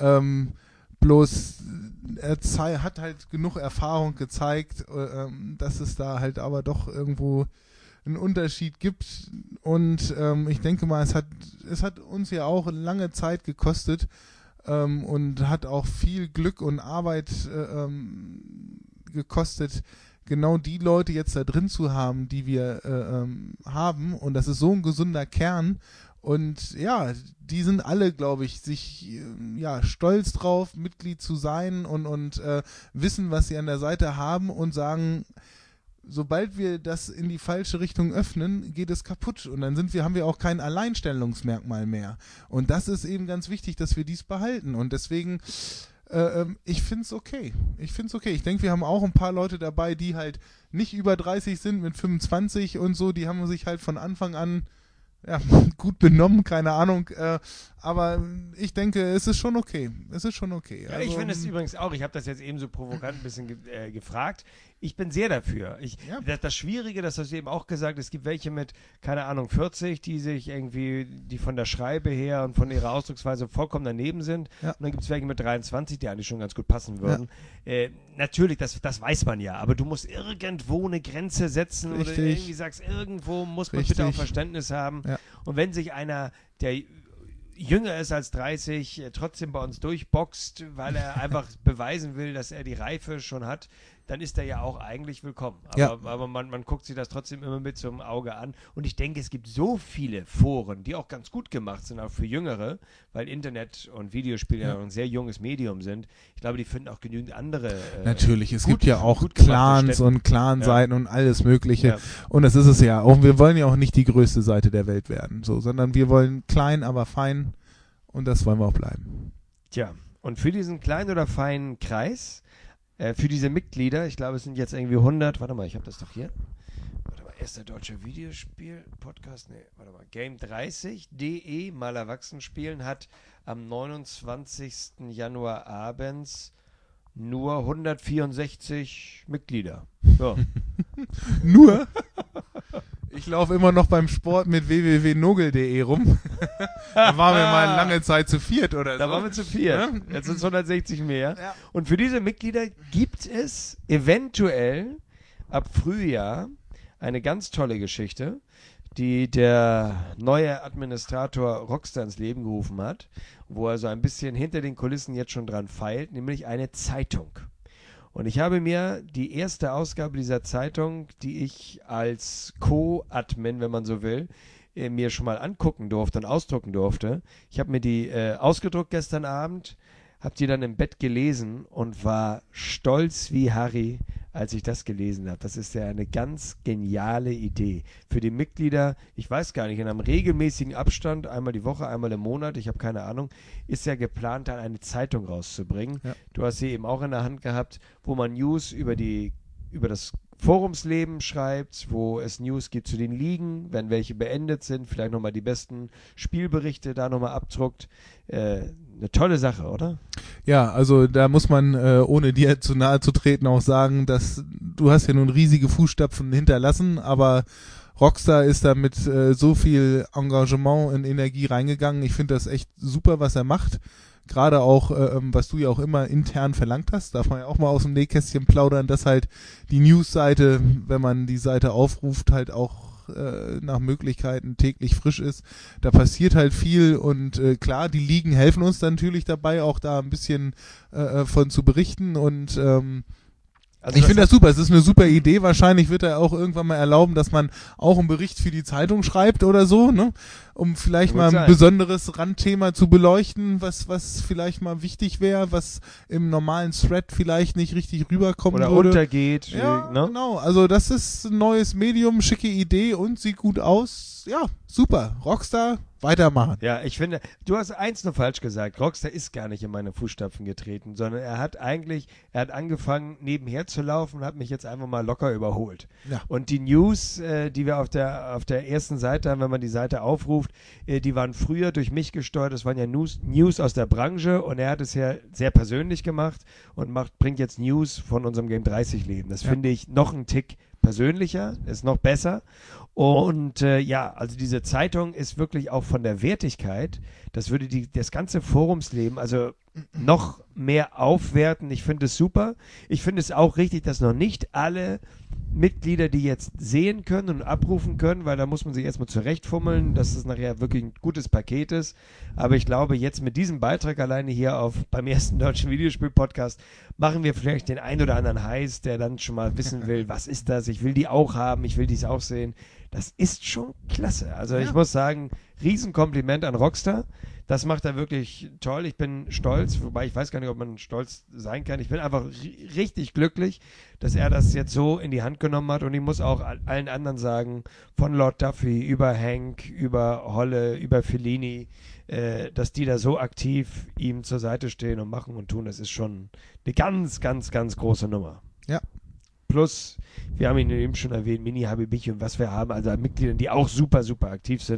Bloß er hat halt genug Erfahrung gezeigt, dass es da halt aber doch irgendwo einen Unterschied gibt. Und ich denke mal, es hat uns ja auch lange Zeit gekostet und hat auch viel Glück und Arbeit gekostet, genau die Leute jetzt da drin zu haben, die wir haben. Und das ist so ein gesunder Kern. Und ja, die sind alle, glaube ich, sich stolz drauf, Mitglied zu sein und wissen, was sie an der Seite haben und sagen, sobald wir das in die falsche Richtung öffnen, geht es kaputt. Und dann haben wir auch kein Alleinstellungsmerkmal mehr. Und das ist eben ganz wichtig, dass wir dies behalten. Und deswegen, ich finde es okay. Ich denke, wir haben auch ein paar Leute dabei, die halt nicht über 30 sind, mit 25 und so, die haben sich halt von Anfang an ja, gut benommen, keine Ahnung. Aber ich denke, es ist schon okay. Ja, also, ich finde es übrigens auch, ich habe das jetzt eben so provokant ein bisschen gefragt. Ich bin sehr dafür. Das Schwierige, das hast du eben auch gesagt, es gibt welche mit, keine Ahnung, 40, die von der Schreibe her und von ihrer Ausdrucksweise vollkommen daneben sind. Ja. Und dann gibt es welche mit 23, die eigentlich schon ganz gut passen würden. Ja. Natürlich, das weiß man ja, aber du musst irgendwo eine Grenze setzen. Richtig. Oder irgendwie sagst, irgendwo muss man bitte auch Verständnis haben. Ja. Und wenn sich einer, der jünger ist als 30, trotzdem bei uns durchboxt, weil er einfach beweisen will, dass er die Reife schon hat, dann ist er ja auch eigentlich willkommen. Aber man guckt sich das trotzdem immer mit so einem Auge an. Und ich denke, es gibt so viele Foren, die auch ganz gut gemacht sind, auch für Jüngere, weil Internet und Videospiele ja ein sehr junges Medium sind. Ich glaube, die finden auch genügend andere. Natürlich, es gibt ja auch Clans und Clan-Seiten und alles Mögliche. Ja. Und das ist es ja. Und wir wollen ja auch nicht die größte Seite der Welt werden, sondern wir wollen klein, aber fein. Und das wollen wir auch bleiben. Tja, und für diesen kleinen oder feinen Kreis, für diese Mitglieder, ich glaube, es sind jetzt irgendwie 100, warte mal, ich habe das doch hier. Warte mal, erster deutscher Videospiel-Podcast, Game30.de, mal erwachsen spielen, hat am 29. Januar abends nur 164 Mitglieder. Ja. Nur? Ich laufe immer noch beim Sport mit www.nogel.de rum. Da waren wir mal lange Zeit zu viert oder so. Da waren wir zu viert. Ja? Jetzt sind es 160 mehr. Ja. Und für diese Mitglieder gibt es eventuell ab Frühjahr eine ganz tolle Geschichte, die der neue Administrator Rockstar ins Leben gerufen hat, wo er so ein bisschen hinter den Kulissen jetzt schon dran feilt, nämlich eine Zeitung. Und ich habe mir die erste Ausgabe dieser Zeitung, die ich als Co-Admin, wenn man so will, mir schon mal angucken durfte und ausdrucken durfte. Ich habe mir die ausgedruckt gestern Abend, habe die dann im Bett gelesen und war stolz wie Harry, als ich das gelesen habe. Das ist ja eine ganz geniale Idee. Für die Mitglieder, ich weiß gar nicht, in einem regelmäßigen Abstand, einmal die Woche, einmal im Monat, ich habe keine Ahnung, ist ja geplant, dann eine Zeitung rauszubringen. Ja. Du hast sie eben auch in der Hand gehabt, wo man News über das Forumsleben schreibt, wo es News gibt zu den Ligen, wenn welche beendet sind, vielleicht nochmal die besten Spielberichte da nochmal abdruckt. Eine tolle Sache, oder? Ja, also da muss man, ohne dir zu nahe zu treten, auch sagen, dass du hast ja nun riesige Fußstapfen hinterlassen, aber Rockstar ist da mit so viel Engagement und Energie reingegangen. Ich finde das echt super, was er macht. Gerade auch, was du ja auch immer intern verlangt hast, darf man ja auch mal aus dem Nähkästchen plaudern, dass halt die News-Seite, wenn man die Seite aufruft, halt auch nach Möglichkeiten täglich frisch ist. Da passiert halt viel und klar, die Ligen helfen uns dann natürlich dabei, auch da ein bisschen von zu berichten und also ich finde das super, es ist eine super Idee, wahrscheinlich wird er auch irgendwann mal erlauben, dass man auch einen Bericht für die Zeitung schreibt oder so, ne? Um vielleicht mal ein besonderes Randthema zu beleuchten, was vielleicht mal wichtig wäre, was im normalen Thread vielleicht nicht richtig rüberkommen oder würde. Untergeht. Ja, ne? Genau, also das ist ein neues Medium, schicke Idee und sieht gut aus. Ja, super, Rockstar, weitermachen. Ja, ich finde, du hast eins nur falsch gesagt. Rockstar ist gar nicht in meine Fußstapfen getreten, sondern er hat angefangen nebenher zu laufen und hat mich jetzt einfach mal locker überholt. Ja. Und die News, die wir auf der ersten Seite haben, wenn man die Seite aufruft, die waren früher durch mich gesteuert. Das waren ja News aus der Branche und er hat es ja sehr persönlich gemacht und bringt jetzt News von unserem Game 30 Leben. Das finde ich noch einen Tick persönlicher, ist noch besser. Und also diese Zeitung ist wirklich auch von der Wertigkeit, das würde das ganze Forumsleben also noch mehr aufwerten. Ich finde es super. Ich finde es auch richtig, dass noch nicht alle Mitglieder die jetzt sehen können und abrufen können, weil da muss man sich erstmal zurechtfummeln, dass es nachher wirklich ein gutes Paket ist. Aber ich glaube, jetzt mit diesem Beitrag alleine hier beim ersten deutschen Videospiel-Podcast machen wir vielleicht den einen oder anderen heiß, der dann schon mal wissen will, was ist das? Ich will die auch haben, ich will dies auch sehen. Das ist schon klasse. Also ich muss sagen, Riesenkompliment an Rockstar. Das macht er wirklich toll. Ich bin stolz, wobei ich weiß gar nicht, ob man stolz sein kann. Ich bin einfach richtig glücklich, dass er das jetzt so in die Hand genommen hat. Und ich muss auch allen anderen sagen, von Lord Duffy über Hank, über Holle, über Fellini, dass die da so aktiv ihm zur Seite stehen und machen und tun. Das ist schon eine ganz, ganz, ganz große Nummer. Ja. Plus, wir haben ihn eben schon erwähnt, Mini Habibi und was wir haben, also an Mitgliedern, die auch super, super aktiv sind.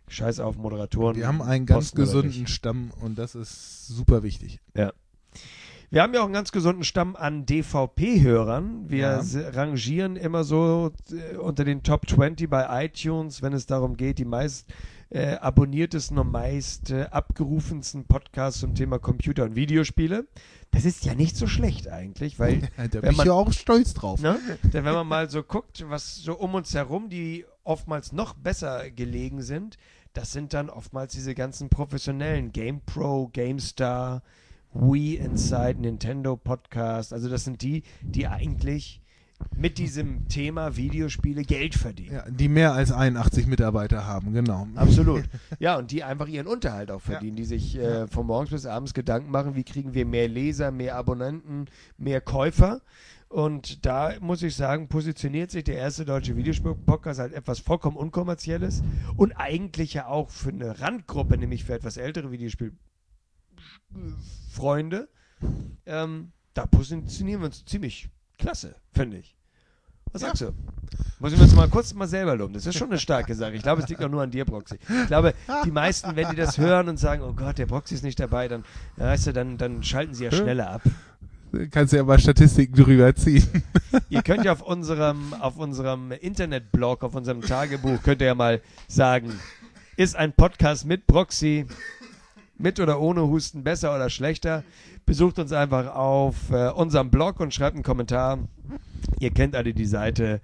Scheiß auf Moderatoren. Wir haben einen ganz gesunden Stamm und das ist super wichtig. Ja. Wir haben ja auch einen ganz gesunden Stamm an DVP-Hörern. Wir rangieren immer so unter den Top 20 bei iTunes, wenn es darum geht, die meist abonniertesten und meist abgerufensten Podcasts zum Thema Computer- und Videospiele. Das ist ja nicht so schlecht eigentlich, weil da bin ich ja auch stolz drauf. Ne, denn wenn man mal so guckt, was so um uns herum, die oftmals noch besser gelegen sind, das sind dann oftmals diese ganzen professionellen GamePro, GameStar, Wii Inside, Nintendo Podcast. Also das sind die eigentlich mit diesem Thema Videospiele Geld verdienen. Ja, die mehr als 81 Mitarbeiter haben, genau. Absolut. Ja, und die einfach ihren Unterhalt auch verdienen, die sich von morgens bis abends Gedanken machen, wie kriegen wir mehr Leser, mehr Abonnenten, mehr Käufer. Und da muss ich sagen, positioniert sich der erste deutsche Videospiel-Podcast als etwas vollkommen Unkommerzielles und eigentlich ja auch für eine Randgruppe, nämlich für etwas ältere Videospielfreunde. Da positionieren wir uns ziemlich klasse, finde ich. Was sagst du? Muss ich mir jetzt mal kurz selber loben. Das ist schon eine starke Sache. Ich glaube, es liegt auch nur an dir, Broxy. Ich glaube, die meisten, wenn die das hören und sagen, oh Gott, der Broxy ist nicht dabei, dann, weißt du, dann schalten sie ja schneller ab. Kannst du ja mal Statistiken drüber ziehen. Ihr könnt ja auf unserem Internetblog, auf unserem Tagebuch, könnt ihr ja mal sagen, ist ein Podcast mit Broxy, mit oder ohne Husten, besser oder schlechter? Besucht uns einfach auf unserem Blog und schreibt einen Kommentar. Ihr kennt alle die Seite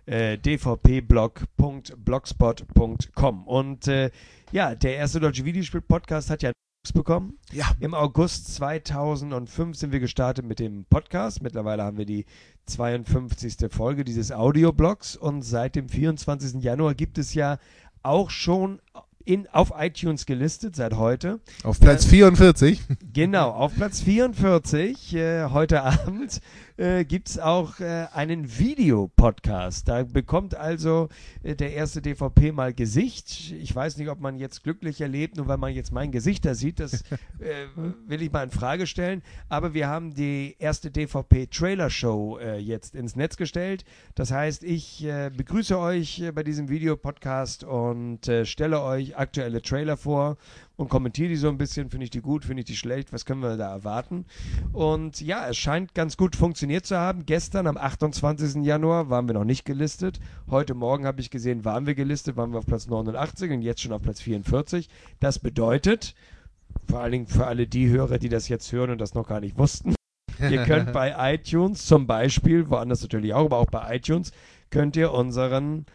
dvpblog.blogspot.com. Und der erste deutsche Videospiel-Podcast hat ja bekommen. Ja. Im August 2005 sind wir gestartet mit dem Podcast. Mittlerweile haben wir die 52. Folge dieses Audioblogs und seit dem 24. Januar gibt es ja auch schon auf iTunes gelistet, seit heute. Auf Platz 44. Genau, auf Platz 44 heute Abend gibt es auch einen Videopodcast. Da bekommt also der erste DVP mal Gesicht. Ich weiß nicht, ob man jetzt glücklich erlebt, nur weil man jetzt mein Gesicht da sieht. Das will ich mal in Frage stellen. Aber wir haben die erste DVP-Trailer-Show jetzt ins Netz gestellt. Das heißt, ich begrüße euch bei diesem Videopodcast und stelle euch aktuelle Trailer vor und kommentiere die so ein bisschen. Finde ich die gut, finde ich die schlecht, was können wir da erwarten? Und ja, es scheint ganz gut funktioniert zu haben. Gestern am 28. Januar waren wir noch nicht gelistet. Heute Morgen habe ich gesehen, waren wir gelistet, waren wir auf Platz 89 und jetzt schon auf Platz 44. Das bedeutet, vor allen Dingen für alle die Hörer, die das jetzt hören und das noch gar nicht wussten, ihr könnt bei iTunes zum Beispiel, woanders natürlich auch, aber auch bei iTunes, könnt ihr unseren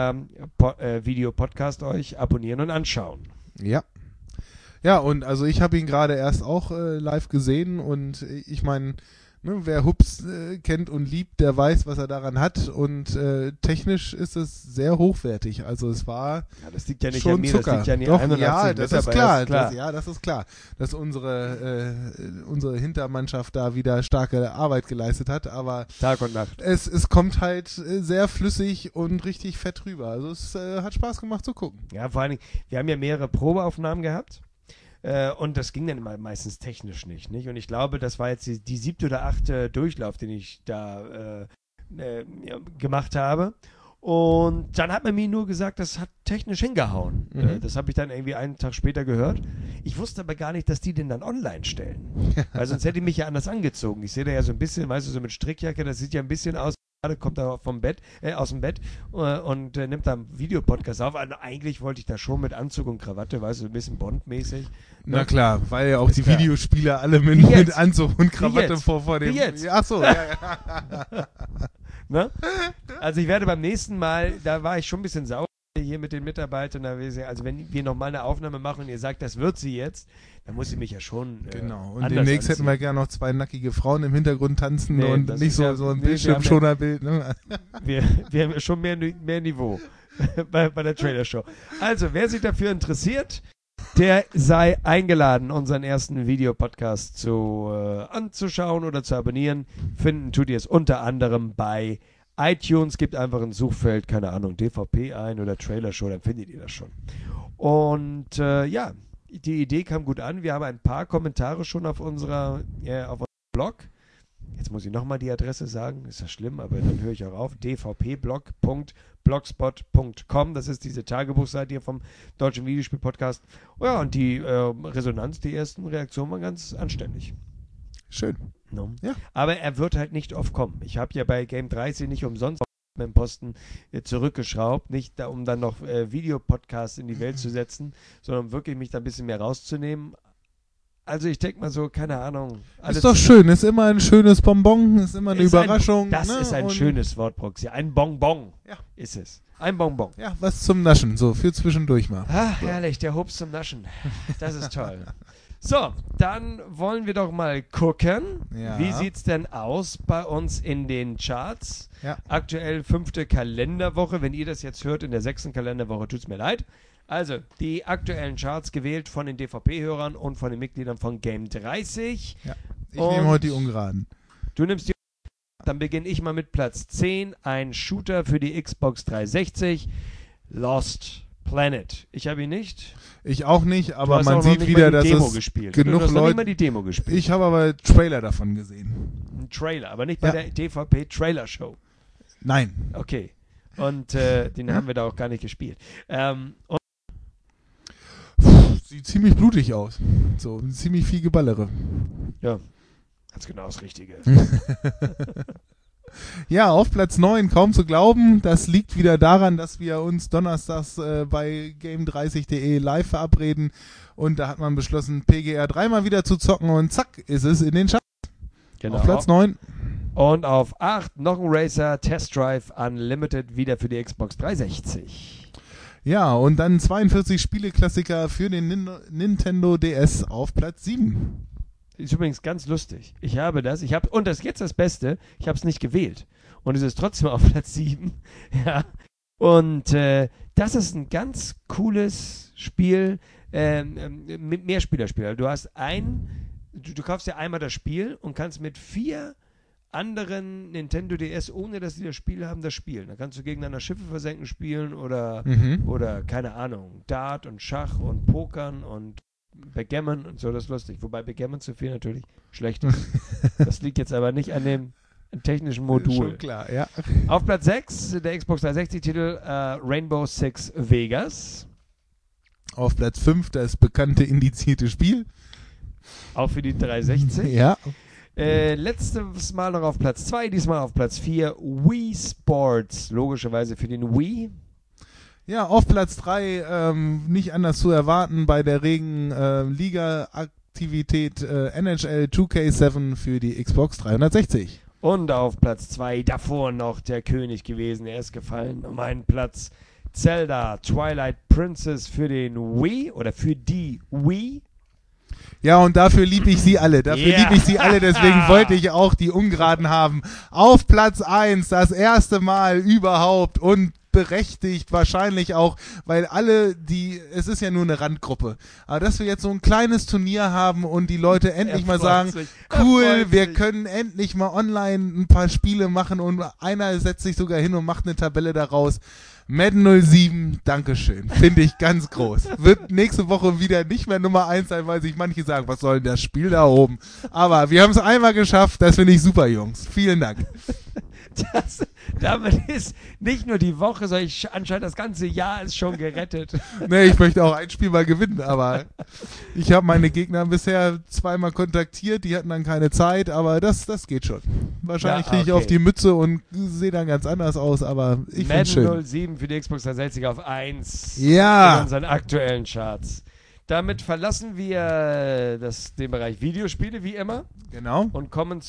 Videopodcast euch abonnieren und anschauen. Ja. Ja, und also ich habe ihn gerade erst auch live gesehen und ich meine, ne, wer Hubs kennt und liebt, der weiß, was er daran hat und technisch ist es sehr hochwertig. Also es war das liegt ja nicht schon an mir, Zucker. Das liegt ja an Doch, 81 ja, das ist klar. klar. Das ist klar, dass unsere Hintermannschaft da wieder starke Arbeit geleistet hat, aber Tag und Nacht. Es kommt halt sehr flüssig und richtig fett rüber. Also es hat Spaß gemacht zu gucken. Ja, vor allen Dingen, wir haben ja mehrere Probeaufnahmen gehabt. Und das ging dann immer meistens technisch nicht. Und ich glaube, das war jetzt die 7. oder 8. Durchlauf, den ich da gemacht habe. Und dann hat man mir nur gesagt, das hat technisch hingehauen. Das habe ich dann irgendwie einen Tag später gehört. Ich wusste aber gar nicht, dass die den dann online stellen. Weil sonst hätte ich mich ja anders angezogen. Ich sehe da ja so ein bisschen, weißt du, so mit Strickjacke, das sieht ja ein bisschen aus. Gerade kommt er aus dem Bett und nimmt da einen Videopodcast auf. Also eigentlich wollte ich da schon mit Anzug und Krawatte, weißt du, ein bisschen Bond-mäßig. Na klar, weil ja auch die klar. Videospieler alle mit Anzug und Krawatte vor dem... Wie jetzt. Ach so, ja. Ne? Also ich werde beim nächsten Mal, da war ich schon ein bisschen sauer hier mit den Mitarbeitern, also wenn wir nochmal eine Aufnahme machen und ihr sagt, das wird sie jetzt, dann muss ich mich ja schon genau, und demnächst hätten wir gerne noch 2 nackige Frauen im Hintergrund tanzen und nicht so ein Bildschirmschonerbild. Ne? Wir haben ja schon mehr Niveau bei der Trailer-Show. Also, wer sich dafür interessiert, der sei eingeladen, unseren ersten Videopodcast anzuschauen oder zu abonnieren. Finden tut ihr es unter anderem bei iTunes, gibt einfach ein Suchfeld, keine Ahnung, DVP ein oder Trailer-Show, dann findet ihr das schon. Und die Idee kam gut an. Wir haben ein paar Kommentare schon auf unserem Blog. Jetzt muss ich nochmal die Adresse sagen, ist das schlimm, aber dann höre ich auch auf. dvpblog.blogspot.com, das ist diese Tagebuchseite hier vom Deutschen Videospiel-Podcast. Oh ja, und die Resonanz, die ersten Reaktionen waren ganz anständig. Schön. No. Ja. Aber er wird halt nicht oft kommen. Ich habe ja bei Game 30 nicht umsonst mit dem Posten zurückgeschraubt, nicht um dann noch Videopodcasts in die Welt zu setzen, sondern um wirklich mich da ein bisschen mehr rauszunehmen. Also ich denke mal so, keine Ahnung. Ist doch schön, ist immer ein schönes Bonbon, ist immer eine Überraschung. Das ist ein schönes Wort, Proxy. Ein Bonbon ist es. Ein Bonbon. Ja, was zum Naschen, so für zwischendurch mal. Ach, herrlich, der Hubs zum Naschen. Das ist toll. So, dann wollen wir doch mal gucken, wie sieht's denn aus bei uns in den Charts. Ja. Aktuell 5. Kalenderwoche. Wenn ihr das jetzt hört in der 6. Kalenderwoche, tut's mir leid. Also, die aktuellen Charts gewählt von den DVP-Hörern und von den Mitgliedern von Game 30. Ja, ich nehme heute die Ungeraden. Du nimmst die Ungeraden. Dann beginne ich mal mit Platz 10. Ein Shooter für die Xbox 360. Lost Planet. Ich habe ihn nicht. Ich auch nicht, aber man sieht wieder, dass Demo es gespielt. genug du hast Leute... nicht mal die Demo gespielt. Ich habe aber Trailer davon gesehen. Ein Trailer, aber nicht bei der DVP-Trailer-Show. Nein. Okay. Und den haben wir da auch gar nicht gespielt. Sieht ziemlich blutig aus. So, ziemlich viel Geballere. Ja, ganz genau das Richtige. Ja, auf Platz 9, kaum zu glauben. Das liegt wieder daran, dass wir uns donnerstags bei game30.de live verabreden. Und da hat man beschlossen, PGR 3 mal wieder zu zocken. Und zack, ist es in den Charts. Genau. Auf Platz 9. Und auf 8 noch ein Racer, Test Drive Unlimited, wieder für die Xbox 360. Ja, und dann 42 Spieleklassiker für den Nintendo DS auf Platz 7. Ist übrigens ganz lustig. Und das ist jetzt das Beste, ich habe es nicht gewählt. Und es ist trotzdem auf Platz 7. Ja. Und das ist ein ganz cooles Spiel, mit Mehrspielerspiel. Du kaufst dir einmal das Spiel und kannst mit 4 anderen Nintendo DS, ohne dass sie das Spiel haben, das spielen. Da kannst du gegeneinander Schiffe versenken spielen oder keine Ahnung, Dart und Schach und Pokern und Backgammon und so, das ist lustig. Wobei Backgammon zu viel natürlich schlecht ist. Das liegt jetzt aber nicht an dem technischen Modul. Schon klar, ja. Auf Platz 6 der Xbox 360-Titel Rainbow Six Vegas. Auf Platz 5 das bekannte indizierte Spiel. Auch für die 360. Ja. Letztes Mal noch auf Platz 2, diesmal auf Platz 4 Wii Sports, logischerweise für den Wii. Ja, auf Platz 3, nicht anders zu erwarten, bei der regen Liga-Aktivität NHL 2K7 für die Xbox 360. Und auf Platz 2 davor noch der König gewesen, er ist gefallen um einen Platz. Zelda Twilight Princess für den Wii oder für die Wii. Ja, und dafür liebe ich sie alle. Deswegen wollte ich auch die Ungeraden haben. Auf Platz 1, das erste Mal überhaupt und berechtigt wahrscheinlich auch, weil es ist ja nur eine Randgruppe, aber dass wir jetzt so ein kleines Turnier haben und die Leute endlich mal sagen, cool, wir können endlich mal online ein paar Spiele machen und einer setzt sich sogar hin und macht eine Tabelle daraus. Madden 07, Dankeschön. Finde ich ganz groß. Wird nächste Woche wieder nicht mehr Nummer 1 sein, weil sich manche sagen, was soll denn das Spiel da oben? Aber wir haben es einmal geschafft, das finde ich super, Jungs. Vielen Dank. Damit ist nicht nur die Woche, sondern anscheinend das ganze Jahr ist schon gerettet. Nee, ich möchte auch ein Spiel mal gewinnen, aber ich habe meine Gegner bisher zweimal kontaktiert, die hatten dann keine Zeit, aber das geht schon. Wahrscheinlich kriege ich auf die Mütze und sehe dann ganz anders aus, aber ich finde es schön. Madden 07 für die Xbox 360 auf 1 in unseren aktuellen Charts. Damit verlassen wir den Bereich Videospiele, wie immer. Genau. Und kommen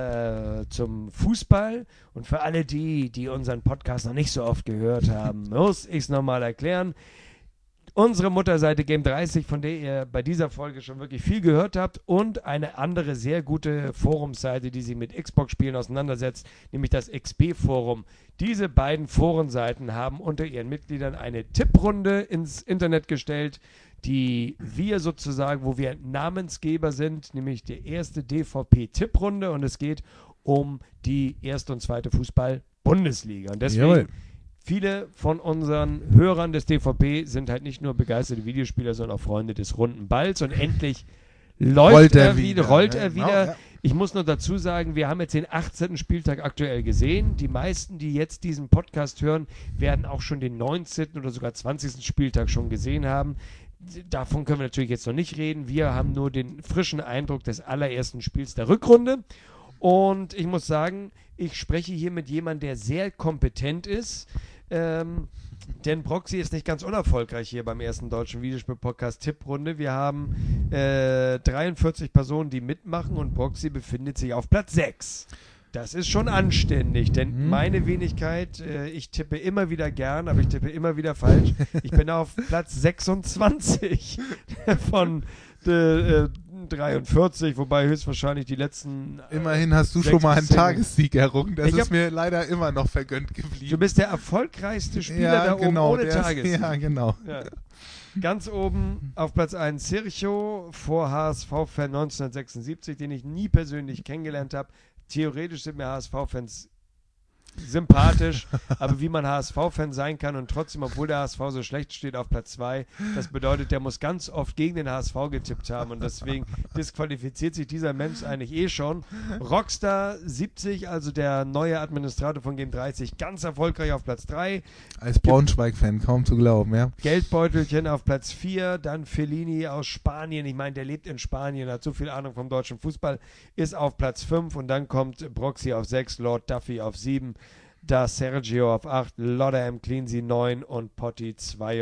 zum Fußball. Und für alle die unseren Podcast noch nicht so oft gehört haben, muss ich es nochmal erklären. Unsere Mutterseite Game30, von der ihr bei dieser Folge schon wirklich viel gehört habt, und eine andere sehr gute Forumsseite, die sich mit Xbox-Spielen auseinandersetzt, nämlich das XP-Forum. Diese beiden Forenseiten haben unter ihren Mitgliedern eine Tipprunde ins Internet gestellt, die wir sozusagen, wo wir Namensgeber sind, nämlich die erste DVP-Tipprunde, und es geht um die erste und zweite Fußball-Bundesliga. Und deswegen, viele von unseren Hörern des DVP sind halt nicht nur begeisterte Videospieler, sondern auch Freunde des runden Balls, und endlich rollt er wieder. Ich muss noch dazu sagen, wir haben jetzt den 18. Spieltag aktuell gesehen. Die meisten, die jetzt diesen Podcast hören, werden auch schon den 19. oder sogar 20. Spieltag schon gesehen haben. Davon können wir natürlich jetzt noch nicht reden. Wir haben nur den frischen Eindruck des allerersten Spiels der Rückrunde. Und ich muss sagen, ich spreche hier mit jemandem, der sehr kompetent ist. Denn Broxy ist nicht ganz unerfolgreich hier beim ersten deutschen Videospiel-Podcast Tipprunde. Wir haben 43 Personen, die mitmachen und Broxy befindet sich auf Platz 6. Das ist schon anständig, denn meine Wenigkeit, ich tippe immer wieder gern, aber ich tippe immer wieder falsch. Ich bin auf Platz 26 von 43, wobei höchstwahrscheinlich die letzten... Immerhin hast du schon mal einen Tagessieg errungen. Das ist mir leider immer noch vergönnt geblieben. Du bist der erfolgreichste Spieler da oben ohne Tagessieg. Ja, genau. Ja. Ganz oben auf Platz 1 Sergio, vor HSV-Fan 1976, den ich nie persönlich kennengelernt habe. Theoretisch sind mir HSV-Fans sympathisch, aber wie man HSV-Fan sein kann und trotzdem, obwohl der HSV so schlecht steht, auf Platz 2, das bedeutet, der muss ganz oft gegen den HSV getippt haben und deswegen disqualifiziert sich dieser Mensch eigentlich eh schon. Rockstar 70, also der neue Administrator von Game 30, ganz erfolgreich auf Platz 3. Als Braunschweig-Fan kaum zu glauben, ja. Geldbeutelchen auf Platz 4, dann Fellini aus Spanien, ich meine, der lebt in Spanien, hat so viel Ahnung vom deutschen Fußball, ist auf Platz 5 und dann kommt Broxy auf 6, Lord Duffy auf 7, da Sergio auf 8, Lodder M. Cleansey 9 und Potti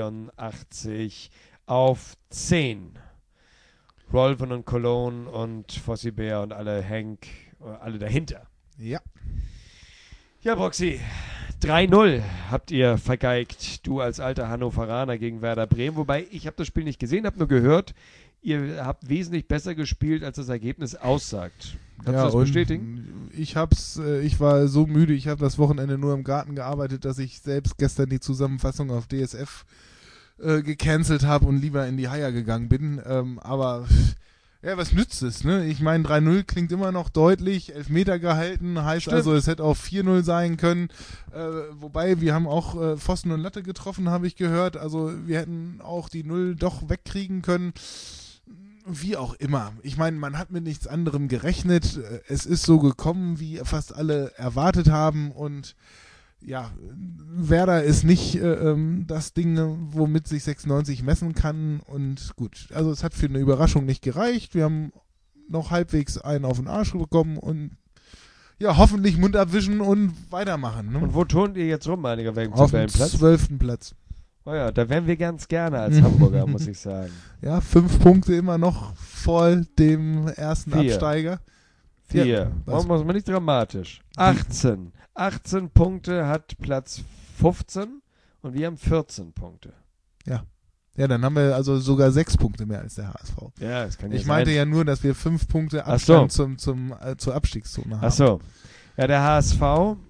82 auf 10. Rolven und Cologne und Fossi Bär und alle Henk, alle dahinter. Ja. Ja, Broxy, 3-0 habt ihr vergeigt, du als alter Hannoveraner gegen Werder Bremen, wobei ich habe das Spiel nicht gesehen, habe nur gehört, ihr habt wesentlich besser gespielt, als das Ergebnis aussagt. Kannst du das bestätigen? Ich war so müde, ich habe das Wochenende nur im Garten gearbeitet, dass ich selbst gestern die Zusammenfassung auf DSF gecancelt habe und lieber in die Haier gegangen bin. Aber ja, was nützt es, ne? Ich meine, 3-0 klingt immer noch deutlich, Elfmeter gehalten, heißt Stimmt. also, es hätte auch 4-0 sein können. Wobei, wir haben auch Pfosten und Latte getroffen, habe ich gehört. Also wir hätten auch die 0 doch wegkriegen können. Wie auch immer. Ich meine, man hat mit nichts anderem gerechnet. Es ist so gekommen, wie fast alle erwartet haben. Und ja, Werder ist nicht das Ding, womit sich 96 messen kann. Und gut, also es hat für eine Überraschung nicht gereicht. Wir haben noch halbwegs einen auf den Arsch bekommen und ja, hoffentlich Mund abwischen und weitermachen. Ne? Und wo turnt ihr jetzt rum, einiger wegen Auf dem Tabellenplatz? 12. Platz. Oh ja, da wären wir ganz gerne als Hamburger, muss ich sagen. Ja, 5 Punkte immer noch vor dem ersten 4. Absteiger. 4. Ja, Warum muss man nicht dramatisch? 18. 18 Punkte hat Platz 15 und wir haben 14 Punkte. Ja, dann haben wir also sogar 6 Punkte mehr als der HSV. Ja, das kann ja Ich sein. meinte ja nur, dass wir 5 Punkte Abstand zur Abstiegszone haben. Ach so. Ja, der HSV,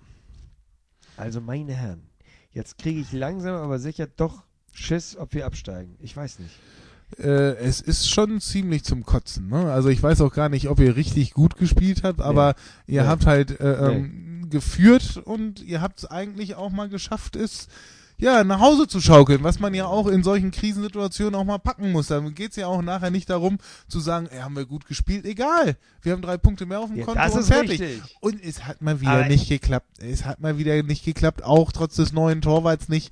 also meine Herren, jetzt kriege ich langsam aber sicher doch Schiss, ob wir absteigen. Ich weiß nicht. Es ist schon ziemlich zum Kotzen. Ne? Also ich weiß auch gar nicht, ob ihr richtig gut gespielt habt, aber ihr habt halt geführt und ihr habt es eigentlich auch mal geschafft, es nach Hause zu schaukeln, was man ja auch in solchen Krisensituationen auch mal packen muss. Da geht es ja auch nachher nicht darum zu sagen, haben wir gut gespielt, egal. Wir haben 3 Punkte mehr auf dem Konto das und ist fertig. richtig. Und es hat mal wieder nicht geklappt. Es hat mal wieder nicht geklappt, auch trotz des neuen Torwarts nicht.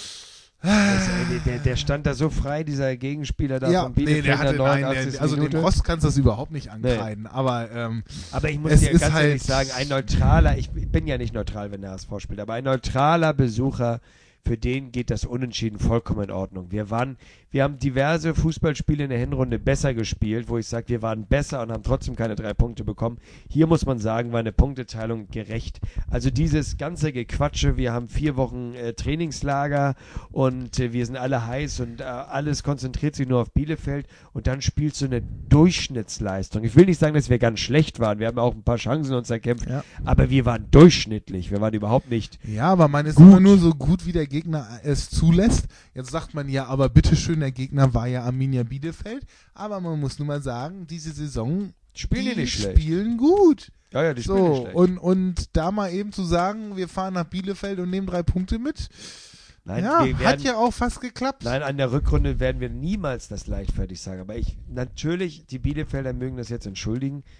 Der stand da so frei, dieser Gegenspieler da von Bielefeld. der hatte, also Minute. dem Rost kannst du das überhaupt nicht ankreiden. Nee. Aber ich muss dir ganz ehrlich sagen, ein neutraler, ich bin ja nicht neutral, wenn der HSV spielt, aber ein neutraler Besucher, für den geht das Unentschieden vollkommen in Ordnung. Wir haben diverse Fußballspiele in der Hinrunde besser gespielt, wo ich sage, wir waren besser und haben trotzdem keine 3 Punkte bekommen. Hier muss man sagen, war eine Punkteteilung gerecht. Also dieses ganze Gequatsche, wir haben 4 Wochen Trainingslager und wir sind alle heiß und alles konzentriert sich nur auf Bielefeld und dann spielst du eine Durchschnittsleistung. Ich will nicht sagen, dass wir ganz schlecht waren. Wir haben auch ein paar Chancen uns erkämpft, aber wir waren durchschnittlich. Wir waren überhaupt nicht Ja, aber man ist immer nur so gut, wie der Gegner es zulässt. Jetzt sagt man ja, aber bitteschön, der Gegner war ja Arminia Bielefeld. Aber man muss nur mal sagen, diese Saison die spielen gut. Ja, die spielen nicht schlecht. Und da mal eben zu sagen, wir fahren nach Bielefeld und nehmen 3 Punkte mit. Nein, hat ja auch fast geklappt. Nein, an der Rückrunde werden wir niemals das leichtfertig sagen. Aber natürlich, die Bielefelder mögen das jetzt entschuldigen,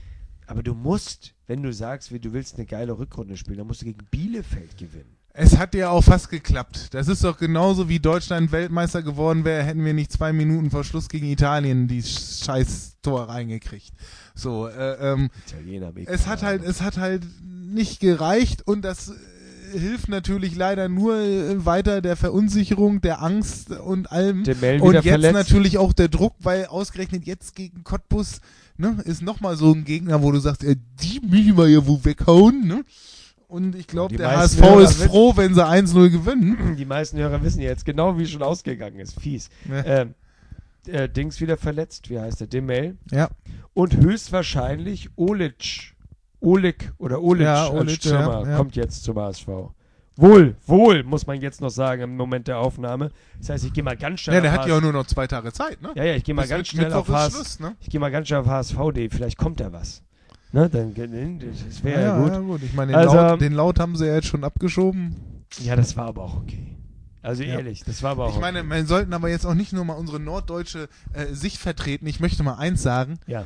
Aber du musst, wenn du sagst, du willst eine geile Rückrunde spielen, dann musst du gegen Bielefeld gewinnen. Es hat ja auch fast geklappt. Das ist doch genauso, wie Deutschland Weltmeister geworden wäre, hätten wir nicht 2 Minuten vor Schluss gegen Italien die scheiß Tor reingekriegt. So, es hat halt nicht gereicht und das hilft natürlich leider nur weiter der Verunsicherung, der Angst und allem. Und jetzt verletzt. Natürlich auch der Druck, weil ausgerechnet jetzt gegen Cottbus, ne, ist nochmal so ein Gegner, wo du sagst, die müssen wir ja wohl weghauen, ne? Und ich glaube, der HSV ist froh, wenn sie 1-0 gewinnen. Die meisten Hörer wissen ja jetzt genau, wie es schon ausgegangen ist. Fies. Ja. Dings wieder verletzt, wie heißt der? Demel. Ja. Und höchstwahrscheinlich Olic als Stürmer kommt jetzt zum HSV. Wohl, muss man jetzt noch sagen im Moment der Aufnahme. Das heißt, ich gehe mal ganz schnell auf der hat ja auch nur noch 2 Tage Zeit, ne? Ja, ich gehe mal ganz schnell auf HSV.de, vielleicht kommt da was. Ne, das wäre ja gut. Ja, gut. Ich meine, den Laut haben sie ja jetzt schon abgeschoben. Ja, das war aber auch okay. Also ehrlich, das war aber auch okay. Ich meine, wir sollten aber jetzt auch nicht nur mal unsere norddeutsche Sicht vertreten. Ich möchte mal eins sagen. Ja.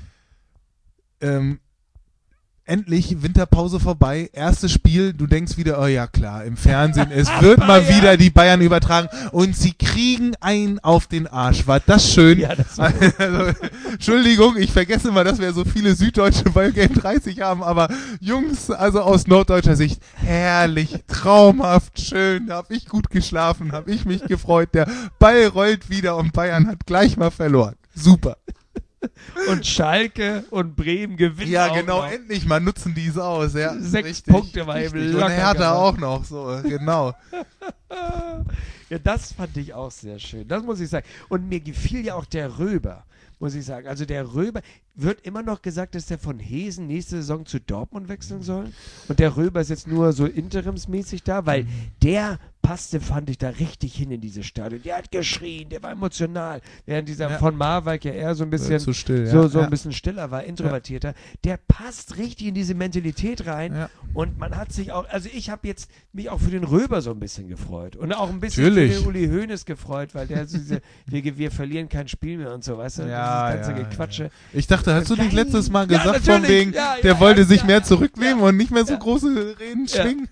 Endlich, Winterpause vorbei, erstes Spiel, du denkst wieder, oh ja klar, im Fernsehen, es wird mal wieder die Bayern übertragen und sie kriegen einen auf den Arsch. War das schön? Ja, das war also, Entschuldigung, ich vergesse mal, dass wir so viele Süddeutsche bei Game 30 haben, aber Jungs, also aus norddeutscher Sicht, herrlich, traumhaft, schön, hab ich gut geschlafen, hab ich mich gefreut, der Ball rollt wieder und Bayern hat gleich mal verloren. Super. Und Schalke und Bremen gewinnen. Ja, genau, noch. Endlich mal nutzen die es aus. Ja, 6 richtig, Punkte war eben locker. Und Hertha gemacht. auch noch, so, genau. Ja, das fand ich auch sehr schön. Das muss ich sagen. Und mir gefiel ja auch der Röber, muss ich sagen. Also der Röber, wird immer noch gesagt, dass der von Heesen nächste Saison zu Dortmund wechseln soll. Und der Röber ist jetzt nur so interimsmäßig da, weil der passte, fand ich, da richtig hin in dieses Stadion. Der hat geschrien, der war emotional. Während dieser von Marwijk ja eher so ein bisschen zu still, ein bisschen stiller war, introvertierter. Ja. Der passt richtig in diese Mentalität rein. Ja. Und man hat sich auch, also ich habe jetzt mich auch für den Röber so ein bisschen gefreut. Und auch ein bisschen für den Uli Hoeneß gefreut, weil der so diese, wir verlieren kein Spiel mehr und so, weißt du? Ja, dieses ganze Gequatsche. Ich dachte, hast du nicht letztes Mal gesagt, von wegen, der wollte sich mehr zurücknehmen und nicht mehr so große Reden schwingen?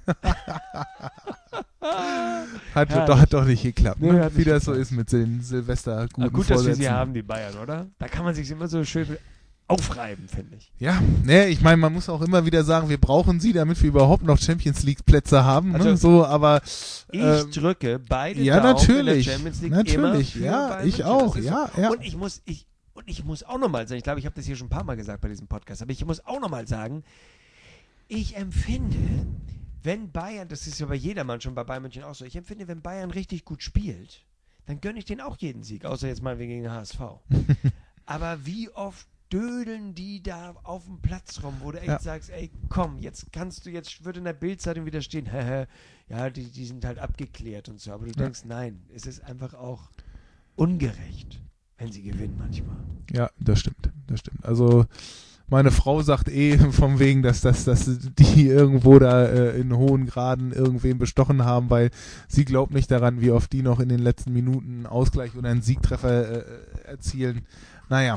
Hat doch nicht geklappt, ne? Wie das so ist mit den Silvester guten gut, dass wir sie haben, die Bayern, oder? Da kann man sich immer so schön aufreiben, finde ich. Ja, ne, ich meine, man muss auch immer wieder sagen, wir brauchen sie, damit wir überhaupt noch Champions League Plätze haben, also, ne? So, aber ich drücke beide Daumen in natürlich, der Champions League natürlich, immer ja, ich auch, ja. Und ich muss auch nochmal sagen, ich glaube, ich habe das hier schon ein paar Mal gesagt bei diesem Podcast, aber ich muss auch nochmal sagen, ich empfinde, wenn Bayern, das ist ja bei jedermann schon bei Bayern München auch so, ich empfinde, wenn Bayern richtig gut spielt, dann gönne ich denen auch jeden Sieg, außer jetzt mal gegen den HSV. Aber wie oft dödeln die da auf dem Platz rum, wo du echt sagst, ey, komm, jetzt wird in der Bildzeitung wieder stehen, ja, die sind halt abgeklärt und so, aber du denkst, nein, es ist einfach auch ungerecht, wenn sie gewinnen manchmal. Ja, das stimmt. Also meine Frau sagt von wegen, dass die irgendwo da in hohen Graden irgendwen bestochen haben, weil sie glaubt nicht daran, wie oft die noch in den letzten Minuten einen Ausgleich oder einen Siegtreffer erzielen. Naja.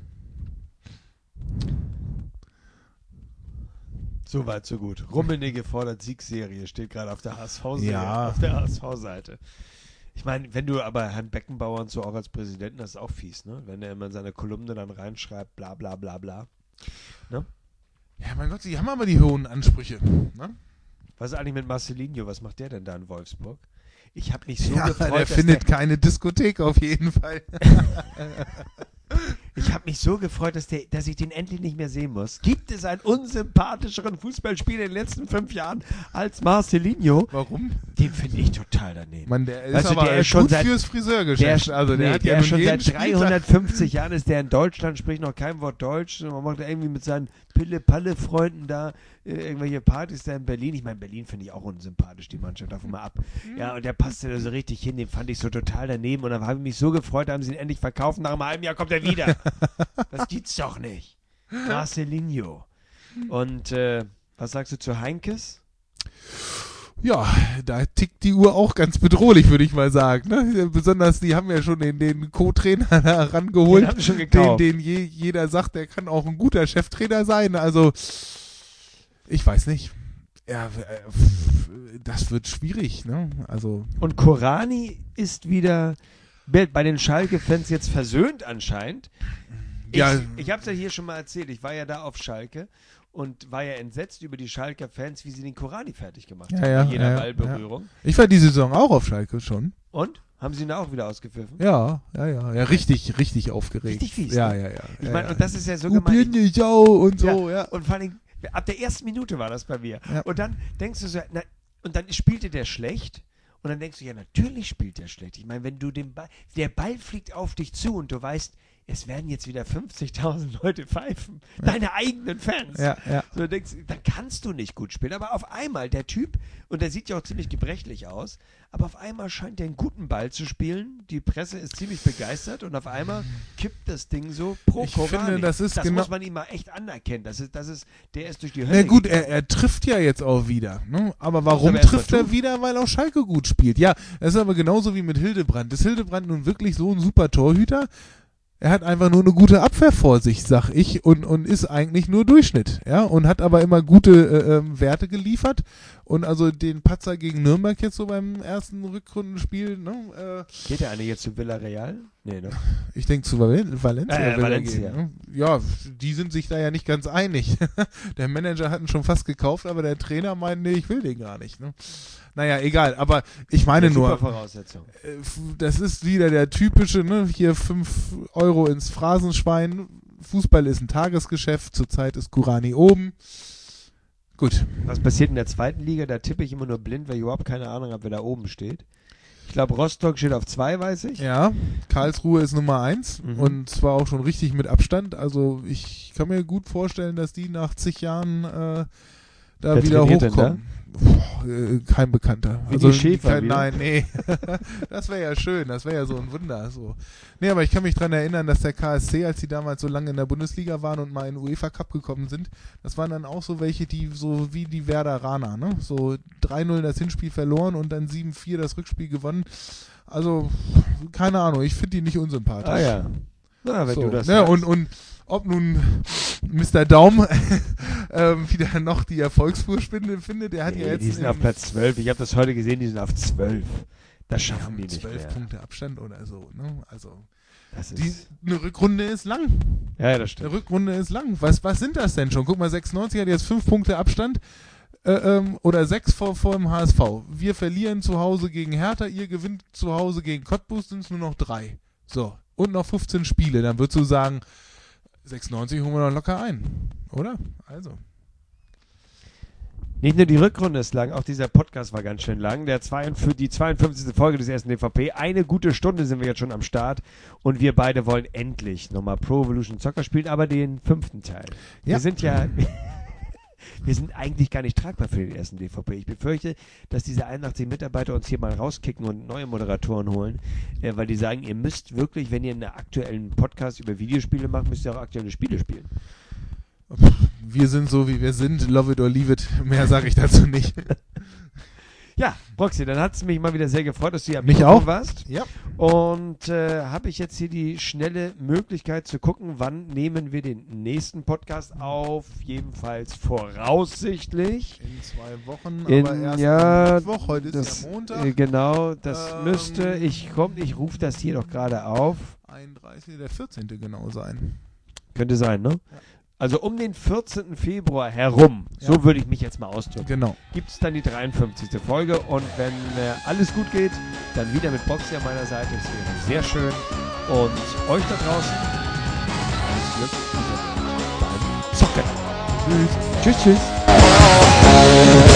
So weit, so gut. Rummenigge fordert Siegserie, steht gerade auf der HSV-Serie, auf der HSV-Seite. Ich meine, wenn du aber Herrn Beckenbauer und so auch als Präsidenten, das ist auch fies, ne? Wenn er immer in seine Kolumne dann reinschreibt, bla bla bla bla. Ne? Ja, mein Gott, die haben aber die hohen Ansprüche. Ne? Was ist eigentlich mit Marcelinho? Was macht der denn da in Wolfsburg? Ich habe mich so gefreut, der findet keine Diskothek auf jeden Fall. Ich habe mich so gefreut, dass ich den endlich nicht mehr sehen muss. Gibt es einen unsympathischeren Fußballspieler in den letzten 5 Jahren als Marcelinho? Warum? Den finde ich total daneben. Mann, der ist aber der ist schon gut fürs Friseurgeschäft. Der schon seit 350 Jahren ist der in Deutschland, spricht noch kein Wort Deutsch. Man macht irgendwie mit seinen Pille-Palle-Freunden da irgendwelche Partys da in Berlin. Ich meine, Berlin finde ich auch unsympathisch, die Mannschaft, davon mal ab. Ja, und der passte da so richtig hin, den fand ich so total daneben. Und dann habe ich mich so gefreut, da haben sie ihn endlich verkauft. Nach einem halben Jahr kommt er wieder. Das gibt's doch nicht. Marcelinho. Und was sagst du zu Heinkes? Ja, da tickt die Uhr auch ganz bedrohlich, würde ich mal sagen. Ne? Besonders, die haben ja schon den Co-Trainer da rangeholt, Den haben sie schon gekauft. den jeder sagt, der kann auch ein guter Cheftrainer sein. Also, ich weiß nicht. Ja, das wird schwierig. Ne? Also Und Korani ist wieder bei den Schalke-Fans jetzt versöhnt anscheinend. Ich habe es ja hier schon mal erzählt, ich war ja da auf Schalke und war ja entsetzt über die Schalker-Fans, wie sie den Korani fertig gemacht haben, bei jeder Ballberührung. Ja. Ich war diese Saison auch auf Schalke schon. Und? Haben sie ihn auch wieder ausgepfiffen? Ja, richtig aufgeregt. Richtig fies. Ja. Ich meine, und das ist ja so gemein. Und so, ja. Und vor allem, ab der ersten Minute war das bei mir. Ja. Und dann denkst du so, und dann spielte der schlecht. Und dann denkst du, ja, natürlich spielt der schlecht. Ich meine, wenn du der Ball fliegt auf dich zu und du weißt, es werden jetzt wieder 50.000 Leute pfeifen. Ja. Deine eigenen Fans. Ja. So, du denkst, dann kannst du nicht gut spielen. Aber auf einmal, der Typ, und der sieht ja auch ziemlich gebrechlich aus, aber auf einmal scheint er einen guten Ball zu spielen. Die Presse ist ziemlich begeistert und auf einmal kippt das Ding so pro Korani. Ich finde, das muss man ihm mal echt anerkennen. Der ist durch die Hölle. Na gut, er trifft ja jetzt auch wieder. Ne? Aber warum trifft er wieder? Weil auch Schalke gut spielt. Ja, das ist aber genauso wie mit Hildebrand. Ist Hildebrand nun wirklich so ein super Torhüter? Er hat einfach nur eine gute Abwehr vor sich, sag ich, und ist eigentlich nur Durchschnitt, ja, und hat aber immer gute Werte geliefert und also den Patzer gegen Nürnberg jetzt so beim ersten Rückrundenspiel, ne? Geht der eine jetzt zu Villarreal? Nee, ne? Ich denke zu Valencia. Valencia. Gehen, ne? Ja, die sind sich da ja nicht ganz einig. Der Manager hat ihn schon fast gekauft, aber der Trainer meint, nee, ich will den gar nicht, ne? Naja, egal, aber ich meine nur, Voraussetzung. Das ist wieder der typische, ne, hier 5 Euro ins Phrasenschwein, Fußball ist ein Tagesgeschäft, zurzeit ist Korani oben. Gut. Was passiert in der zweiten Liga? Da tippe ich immer nur blind, weil ich überhaupt keine Ahnung habe, wer da oben steht. Ich glaube, Rostock steht auf 2, weiß ich. Ja, Karlsruhe ist Nummer 1 und zwar auch schon richtig mit Abstand, also ich kann mir gut vorstellen, dass die nach zig Jahren da wer wieder hochkommen. Da? Kein Bekannter. Wie also die Schäfer nein, nee. Das wäre ja schön, das wäre ja so ein Wunder. So. Nee, aber ich kann mich daran erinnern, dass der KSC, als die damals so lange in der Bundesliga waren und mal in den UEFA Cup gekommen sind, das waren dann auch so welche, die so wie die Werderaner, ne? So 3-0 das Hinspiel verloren und dann 7-4 das Rückspiel gewonnen. Also, keine Ahnung, ich finde die nicht unsympathisch. Ah ja. Na, wenn so, du das ne? Und ob nun Mr. Daum wieder noch die Erfolgsspur findet, der hat ja jetzt... Die sind auf Platz 12. Ich habe das heute gesehen, die sind auf 12. Das schaffen die nicht 12 mehr. Punkte Abstand oder so. Ne? Also Das eine Rückrunde ist lang. Ja, das stimmt. Eine Rückrunde ist lang. Was sind das denn schon? Guck mal, 96 hat jetzt 5 Punkte Abstand oder 6 vor dem HSV. Wir verlieren zu Hause gegen Hertha, ihr gewinnt zu Hause gegen Cottbus, sind es nur noch 3. So, und noch 15 Spiele. Dann würdest du sagen, 96 holen wir noch locker ein, oder? Also. Nicht nur die Rückrunde ist lang, auch dieser Podcast war ganz schön lang. Die 52. Folge des ersten DVP. Eine gute Stunde sind wir jetzt schon am Start und wir beide wollen endlich nochmal Pro Evolution Soccer spielen, aber den 5. Teil. Ja. Wir sind eigentlich gar nicht tragbar für den ersten DVP. Ich befürchte, dass diese 81 Mitarbeiter uns hier mal rauskicken und neue Moderatoren holen, weil die sagen, ihr müsst wirklich, wenn ihr einen aktuellen Podcast über Videospiele macht, müsst ihr auch aktuelle Spiele spielen. Wir sind so, wie wir sind. Love it or leave it. Mehr sage ich dazu nicht. Ja, Proxy, dann hat es mich mal wieder sehr gefreut, dass du hier am mich Mikrofon auch warst. Ja. Und habe ich jetzt hier die schnelle Möglichkeit zu gucken, wann nehmen wir den nächsten Podcast auf? Jedenfalls voraussichtlich. In 2 Wochen, aber erst am Mittwoch. Heute ist ja Montag. Genau, das müsste, ich rufe das hier doch gerade auf. 31. der 14. genau sein. Könnte sein, ne? Ja. Also um den 14. Februar herum, so würde ich mich jetzt mal ausdrücken, genau, gibt es dann die 53. Folge und wenn alles gut geht, dann wieder mit Boxy an meiner Seite. Das wäre sehr schön. Und euch da draußen, alles Glück beim Zocken. Tschüss. Tschüss.